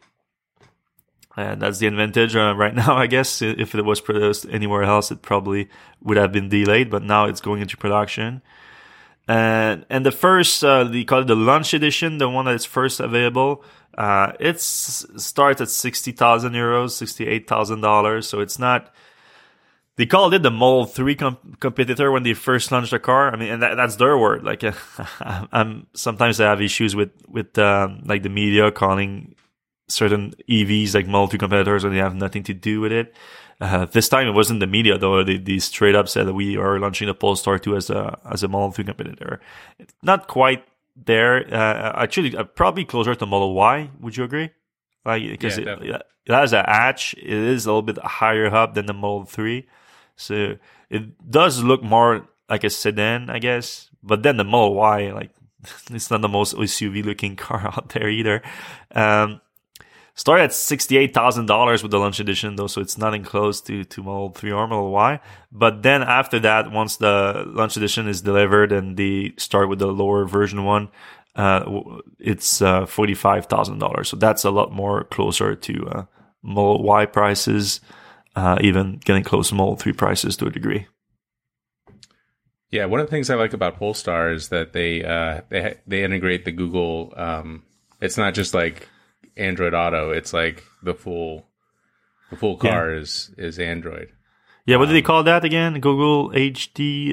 And that's the advantage right now, I guess. If it was produced anywhere else, it probably would have been delayed, but now it's going into production. And the first, they call it the launch edition, the one that's first available. It starts at 60,000 euros, $68,000. So it's not, they called it the Model 3 competitor when they first launched the car. I mean, and that's their word. Like, sometimes I have issues with like the media calling certain EVs like Model 3 competitors when they have nothing to do with it. This time it wasn't the media though. They straight up said that we are launching the Polestar 2 as a Model 3 competitor. Not quite there. Actually, probably closer to Model Y. Would you agree? Like, because it has a hatch. It is a little bit higher up than the Model 3, so it does look more like a sedan, I guess. But then the Model Y, like, it's not the most SUV looking car out there either. Start at $68,000 with the launch edition, though, so it's nothing close to Model 3 or Model Y. But then after that, once the launch edition is delivered and they start with the lower version one, it's $45,000. So that's a lot more closer to Model Y prices, even getting close to Model 3 prices to a degree. Yeah, one of the things I like about Polestar is that they integrate the Google. It's not just like Android Auto. It's like the full car is Android. Yeah, what do they call that again? Google HD.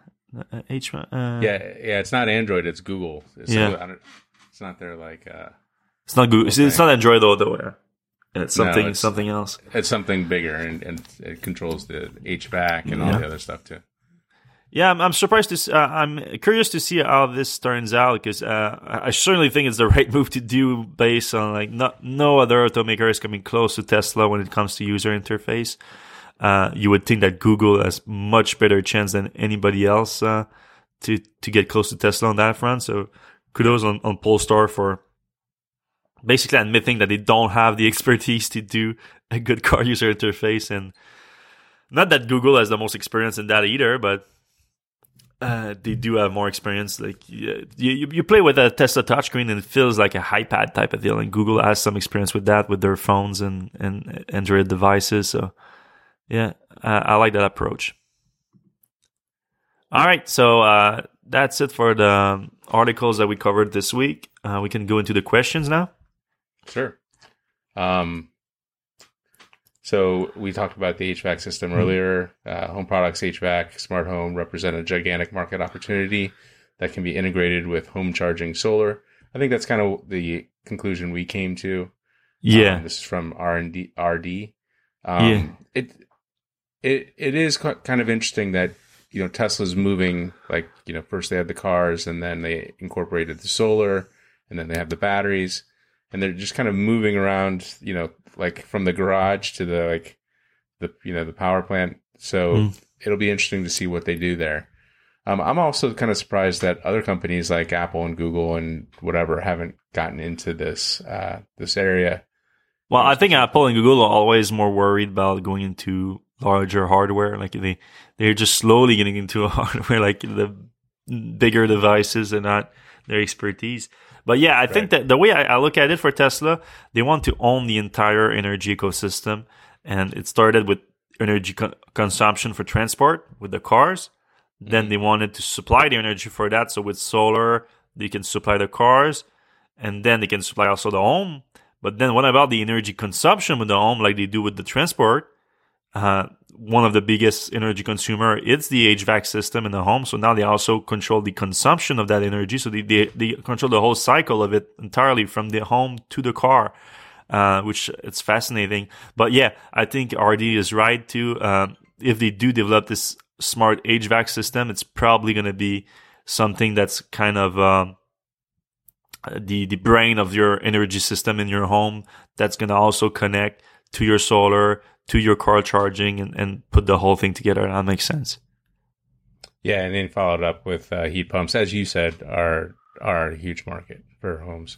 It's not Android. It's Google. It's not their like. It's not Google. It's not Android Auto. It's something else. It's something bigger, and it controls the HVAC and all the other stuff too. Yeah, I'm surprised to. I'm curious to see how this turns out because I certainly think it's the right move to do based on like no other automaker is coming close to Tesla when it comes to user interface. You would think that Google has much better chance than anybody else to get close to Tesla on that front. So kudos on Polestar for basically admitting that they don't have the expertise to do a good car user interface, and not that Google has the most experience in that either, but. they do have more experience. Like you play with a Tesla touchscreen and it feels like a iPad type of deal. And Google has some experience with that with their phones and Android devices. So yeah, I like that approach. All right, so that's it for the articles that we covered this week. We can go into the questions now. Sure. So we talked about the HVAC system earlier. Home products, HVAC, smart home represent a gigantic market opportunity that can be integrated with home charging solar. I think that's kind of the conclusion we came to. Yeah. This is from R&D. Yeah. It is kind of interesting that, Tesla's moving, like, first they had the cars and then they incorporated the solar and then they have the batteries and they're just kind of moving around, like from the garage to the power plant. So it'll be interesting to see what they do there. I'm also kind of surprised that other companies like Apple and Google and whatever haven't gotten into this area. Well, I think Apple and Google are always more worried about going into larger hardware. Like they're just slowly getting into hardware, like the bigger devices and not their expertise. But yeah, I think that the way I look at it for Tesla, they want to own the entire energy ecosystem. And it started with energy consumption for transport with the cars. Then they wanted to supply the energy for that. So with solar, they can supply the cars. And then they can supply also the home. But then what about the energy consumption with the home like they do with the transport? One of the biggest energy consumer is the HVAC system in the home. So now they also control the consumption of that energy. So they control the whole cycle of it entirely from the home to the car, which it's fascinating. But yeah, I think RD is right too. If they do develop this smart HVAC system, it's probably going to be something that's kind of the brain of your energy system in your home that's going to also connect to your solar, to your car charging and put the whole thing together. That makes sense. Yeah, and then followed up with heat pumps, as you said, are a huge market for homes.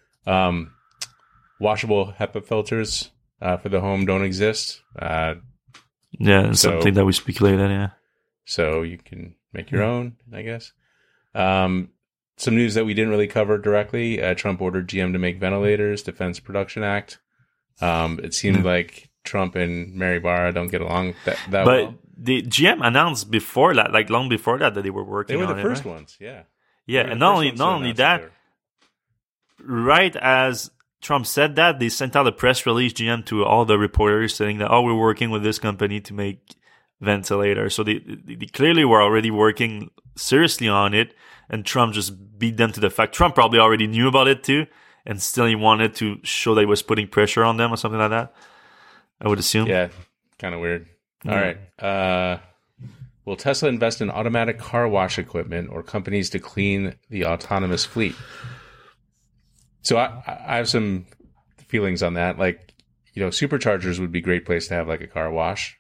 Washable HEPA filters for the home don't exist. Yeah, it's something that we speculated on, yeah. So you can make your own, I guess. Some news that we didn't really cover directly. Trump ordered GM to make ventilators, Defense Production Act. It seemed like Trump and Mary Barra don't get along that well. But the GM announced before that, like long before that they were working on it. They were the first ones, yeah. Yeah, and not only that, right as Trump said that, they sent out a press release, GM, to all the reporters saying that, we're working with this company to make ventilators. So they clearly were already working seriously on it, and Trump just beat them to the fact. Trump probably already knew about it too, and still he wanted to show that he was putting pressure on them or something like that, I would assume. Yeah, kind of weird. All right. Will Tesla invest in automatic car wash equipment or companies to clean the autonomous fleet? So I have some feelings on that. Like, superchargers would be a great place to have like a car wash.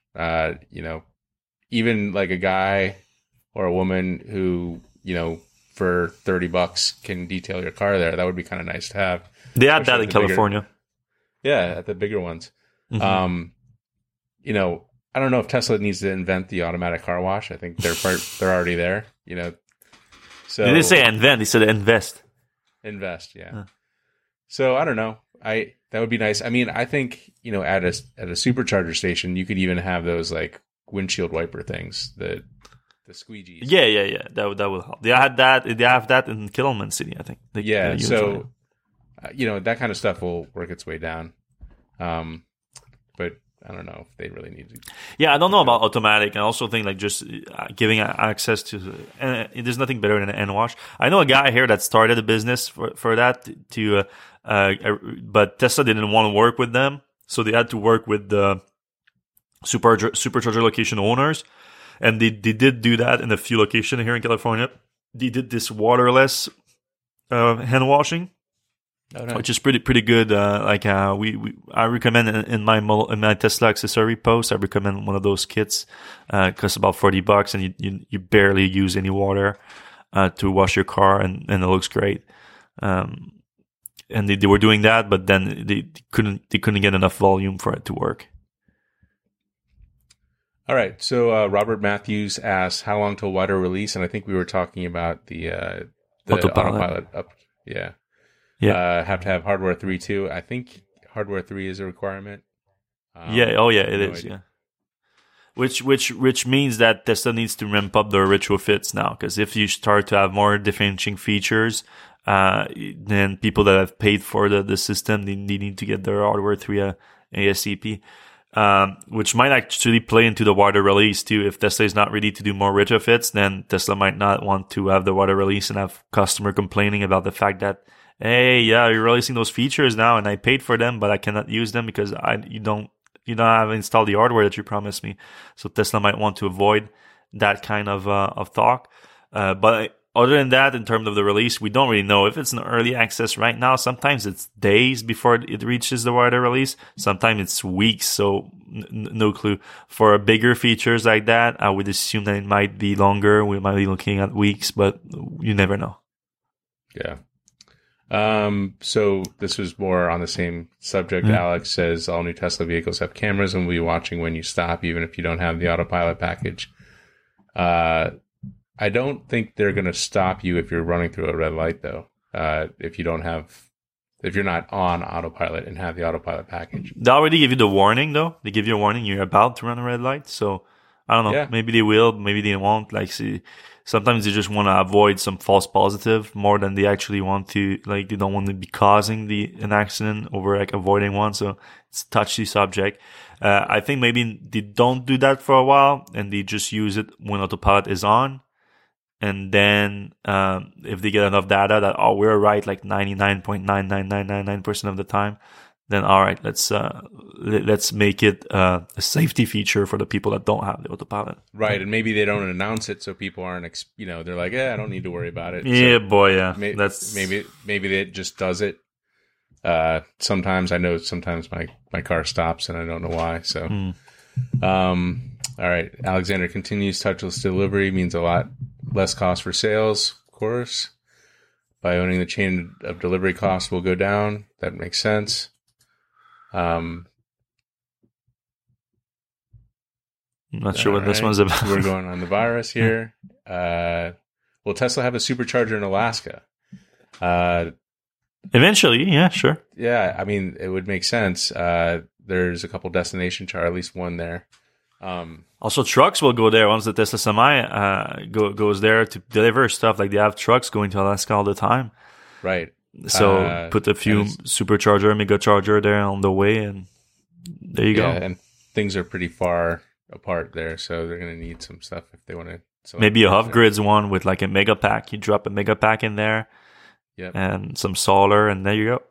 Even like a guy or a woman who, for $30 can detail your car there. That would be kind of nice to have. They had that in California. At the bigger ones. Mm-hmm. I don't know if Tesla needs to invent the automatic car wash. I think they're already there. So they didn't say invent; they said invest. Invest, yeah. Huh. So I don't know. That would be nice. I mean, I think at a supercharger station, you could even have those like windshield wiper things, the squeegees. Yeah. That will help. They had that. They have that in Kittleman City, I think. So that kind of stuff will work its way down. But I don't know if they really need to. Yeah, I don't know about automatic. I also think like just giving access to, and there's nothing better than an end wash. I know a guy here that started a business for that but Tesla didn't want to work with them, so they had to work with the supercharger location owners, and they did do that in a few locations here in California. They did this waterless hand washing. Oh, nice. Which is pretty good. I recommend in my Tesla accessory post, I recommend one of those kits. Costs about $40, and you barely use any water to wash your car, and it looks great. And they were doing that, but then they couldn't get enough volume for it to work. All right. So Robert Matthews asks, how long till wider release? And I think we were talking about the autopilot up. Yeah. Yeah. Have to have hardware 3 too. I think hardware 3 is a requirement. Yeah. Oh, yeah. It is. Idea. Yeah. Which means that Tesla needs to ramp up their retrofits now. Because if you start to have more differentiating features, then people that have paid for the system, they need to get their hardware 3 ASAP. Which might actually play into the wider release too. If Tesla is not ready to do more retrofits, then Tesla might not want to have the wider release and have customer complaining about the fact that, hey, yeah, you're releasing those features now and I paid for them, but I cannot use them because you don't have installed the hardware that you promised me. So Tesla might want to avoid that kind of talk. But other than that, in terms of the release, we don't really know. If it's an early access right now, sometimes it's days before it reaches the wider release. Sometimes it's weeks, so no clue. For bigger features like that, I would assume that it might be longer. We might be looking at weeks, but you never know. Yeah. So this was more on the same subject. Mm-hmm. Alex says all new Tesla vehicles have cameras and will be watching when you stop, even if you don't have the autopilot package. I don't think they're going to stop you if you're running through a red light, though. If you're not on autopilot and have the autopilot package. They already give you the warning, though. They give you a warning you're about to run a red light. So I don't know. Yeah. Maybe they will, maybe they won't. Sometimes they just want to avoid some false positive more than they actually want to. They don't want to be causing an accident over avoiding one. So it's a touchy subject. I think maybe they don't do that for a while and they just use it when autopilot is on. And then, if they get enough data that, we're right, 99.99999% of the time, then all right, let's make it, a safety feature for the people that don't have the autopilot. Right. And maybe they don't announce it so people aren't, they're like, I don't need to worry about it. Yeah, so boy. Yeah. Maybe it just does it. Sometimes my car stops and I don't know why. So, all right. Alexander continues, touchless delivery means a lot less cost for sales, of course. By owning the chain of delivery, costs will go down. That makes sense. I'm not sure what this one's about. We're going on the virus here. Will Tesla have a supercharger in Alaska? Eventually, yeah, sure. Yeah, I mean, it would make sense. There's a couple destination chargers, at least one there. Also, trucks will go there once the Tesla Semi goes there to deliver stuff. They have trucks going to Alaska all the time. Right. So put a few supercharger, mega charger there on the way, and there you go. And things are pretty far apart there, so they're going to need some stuff if they want to. Maybe a Huffgrids one with a mega pack. You drop a mega pack in there, and some solar, and there you go.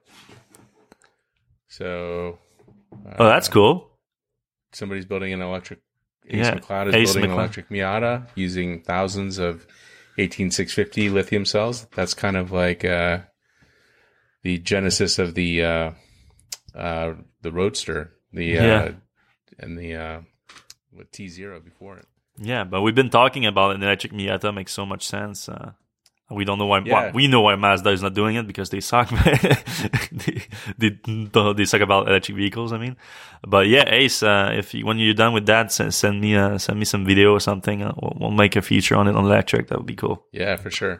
So, that's cool. Somebody's building an electric. Ace McLeod is building an electric Miata using thousands of 18650 lithium cells. That's kind of like the genesis of the Roadster, and the with T0 before it. Yeah, but we've been talking about an electric Miata. Makes so much sense. We don't know why. Well, we know why Mazda is not doing it because they suck. they suck about electric vehicles. I mean, but yeah, Ace. When you're done with that, send me some video or something. We'll make a feature on it on electric. That would be cool. Yeah, for sure.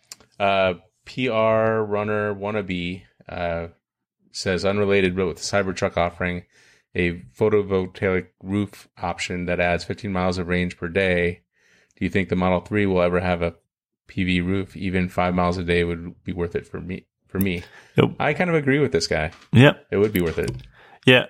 PR Runner Wannabe says unrelated, but with the Cybertruck offering a photovoltaic roof option that adds 15 miles of range per day. Do you think the Model 3 will ever have a PV roof? Even 5 miles a day would be worth it for me. Yep. I kind of agree with this guy. Yeah, it would be worth it. Yeah.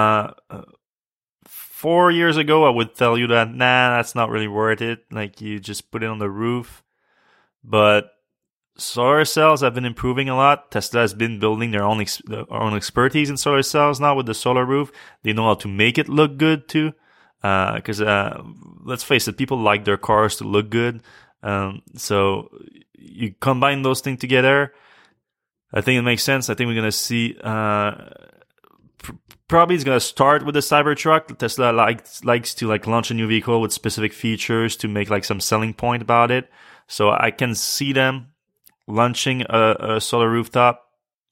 4 years ago, I would tell you that that's not really worth it. You just put it on the roof. But solar cells have been improving a lot. Tesla has been building their own expertise in solar cells now with the solar roof. They know how to make it look good too. Because let's face it, people like their cars to look good. So you combine those things together, I think it makes sense. I think we're going to see, probably it's going to start with the Cybertruck. Tesla likes to launch a new vehicle with specific features to make some selling point about it. So I can see them launching a solar rooftop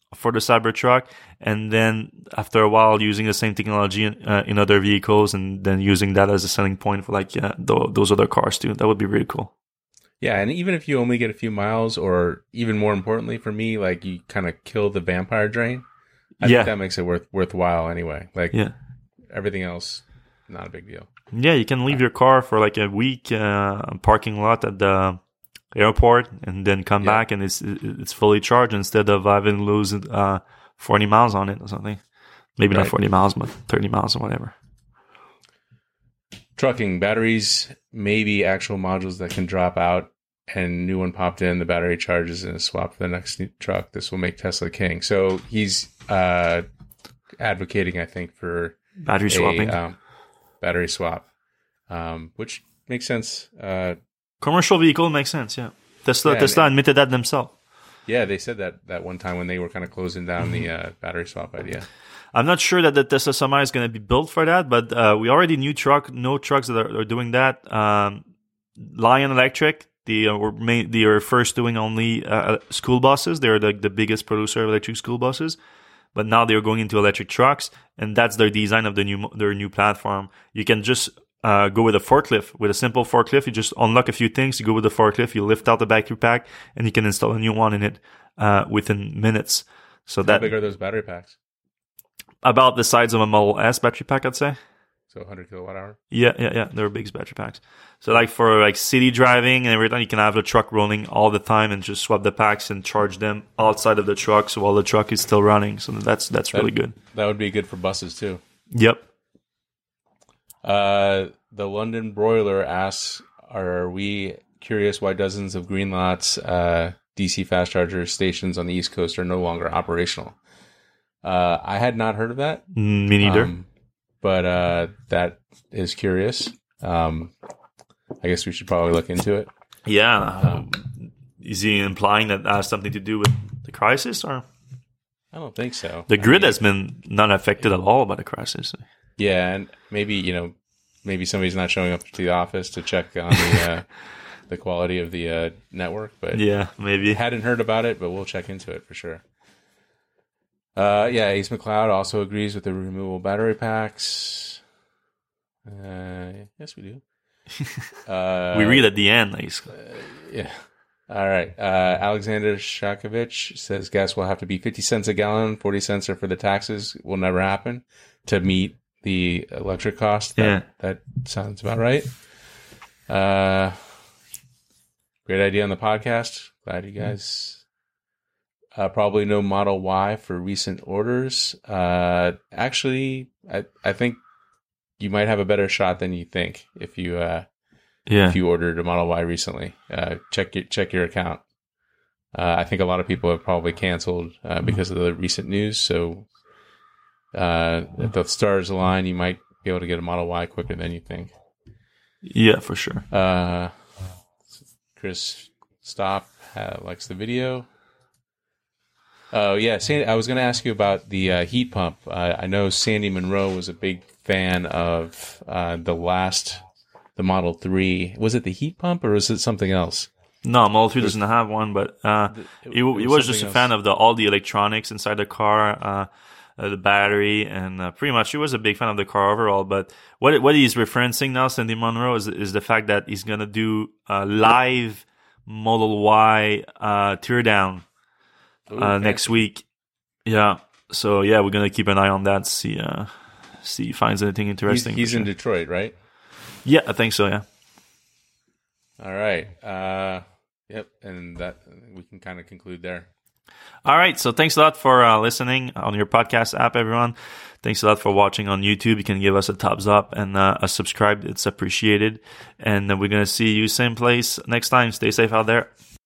for the Cybertruck, and then after a while using the same technology in other vehicles, and then using that as a selling point for like those other cars too. That would be really cool. Yeah, and even if you only get a few miles, or even more importantly for me, like you kind of kill the vampire drain, I think that makes it worthwhile anyway. Like everything else, not a big deal. Yeah, you can leave your car for like a week parking lot at the airport, and then come back and it's fully charged instead of having to lose 40 miles on it or something. Maybe not 40 miles, but 30 miles or whatever. Trucking, batteries, maybe actual modules that can drop out, and new one popped in, the battery charges and is swapped for the next truck. This will make Tesla king. So he's advocating, I think, for battery swapping. Battery swap, which makes sense. Commercial vehicle makes sense, yeah. Tesla admitted that themselves. Yeah, they said that one time when they were kind of closing down the battery swap idea. I'm not sure that the Tesla Semi is going to be built for that, but we already no trucks that are doing that. Lion Electric, they are first doing only school buses. They're the biggest producer of electric school buses, but now they're going into electric trucks, and that's their design of their new platform. You can just go with a forklift, with a simple forklift. You just unlock a few things. You go with the forklift, you lift out the battery pack, and you can install a new one in it within minutes. So how big are those battery packs? About the size of a Model S battery pack, I'd say. So 100 kilowatt hour? Yeah. They're big battery packs. So like for like city driving and everything, you can have the truck rolling all the time and just swap the packs and charge them outside of the truck so while the truck is still running. So that's really good. That would be good for buses too. Yep. The London Broiler asks, are we curious why dozens of Greenlots DC fast charger stations on the East Coast are no longer operational? I had not heard of that. Me neither. But that is curious. I guess we should probably look into it. Yeah. Is he implying that has something to do with the crisis, or? I don't think so. The grid has been not affected at all by the crisis. Yeah, and maybe somebody's not showing up to the office to check on the quality of the network. But yeah, maybe hadn't heard about it, but we'll check into it for sure. Ace McLeod also agrees with the removable battery packs. Yes, we do. We read at the end, Ace. Yeah. All right. Alexander Shakovich says gas will have to be 50 cents a gallon. 40 cents are for the taxes. Will never happen to meet the electric cost. That sounds about right. Great idea on the podcast. Glad you guys... probably no Model Y for recent orders. Actually, I think you might have a better shot than you think if you ordered a Model Y recently. Check your account. I think a lot of people have probably canceled because of the recent news. So if the stars align, you might be able to get a Model Y quicker than you think. Yeah, for sure. Chris Stop likes the video. Oh, yeah. Sandy, I was going to ask you about the heat pump. I know Sandy Monroe was a big fan of the Model 3. Was it the heat pump or was it something else? No, Model 3 doesn't have one, but he was just a fan of all the electronics inside the car, the battery, and pretty much he was a big fan of the car overall. But what he's referencing now, Sandy Monroe, is the fact that he's going to do a live Model Y teardown. Next week. Yeah. So yeah, we're gonna keep an eye on that, see if he finds anything interesting. He's in Detroit, right? Yeah, I think so, yeah. All right. Yep, and that we can kind of conclude there. All right, so thanks a lot for listening on your podcast app, everyone. Thanks a lot for watching on YouTube. You can give us a thumbs up and a subscribe. It's appreciated. And we're going to see you same place next time. Stay safe out there.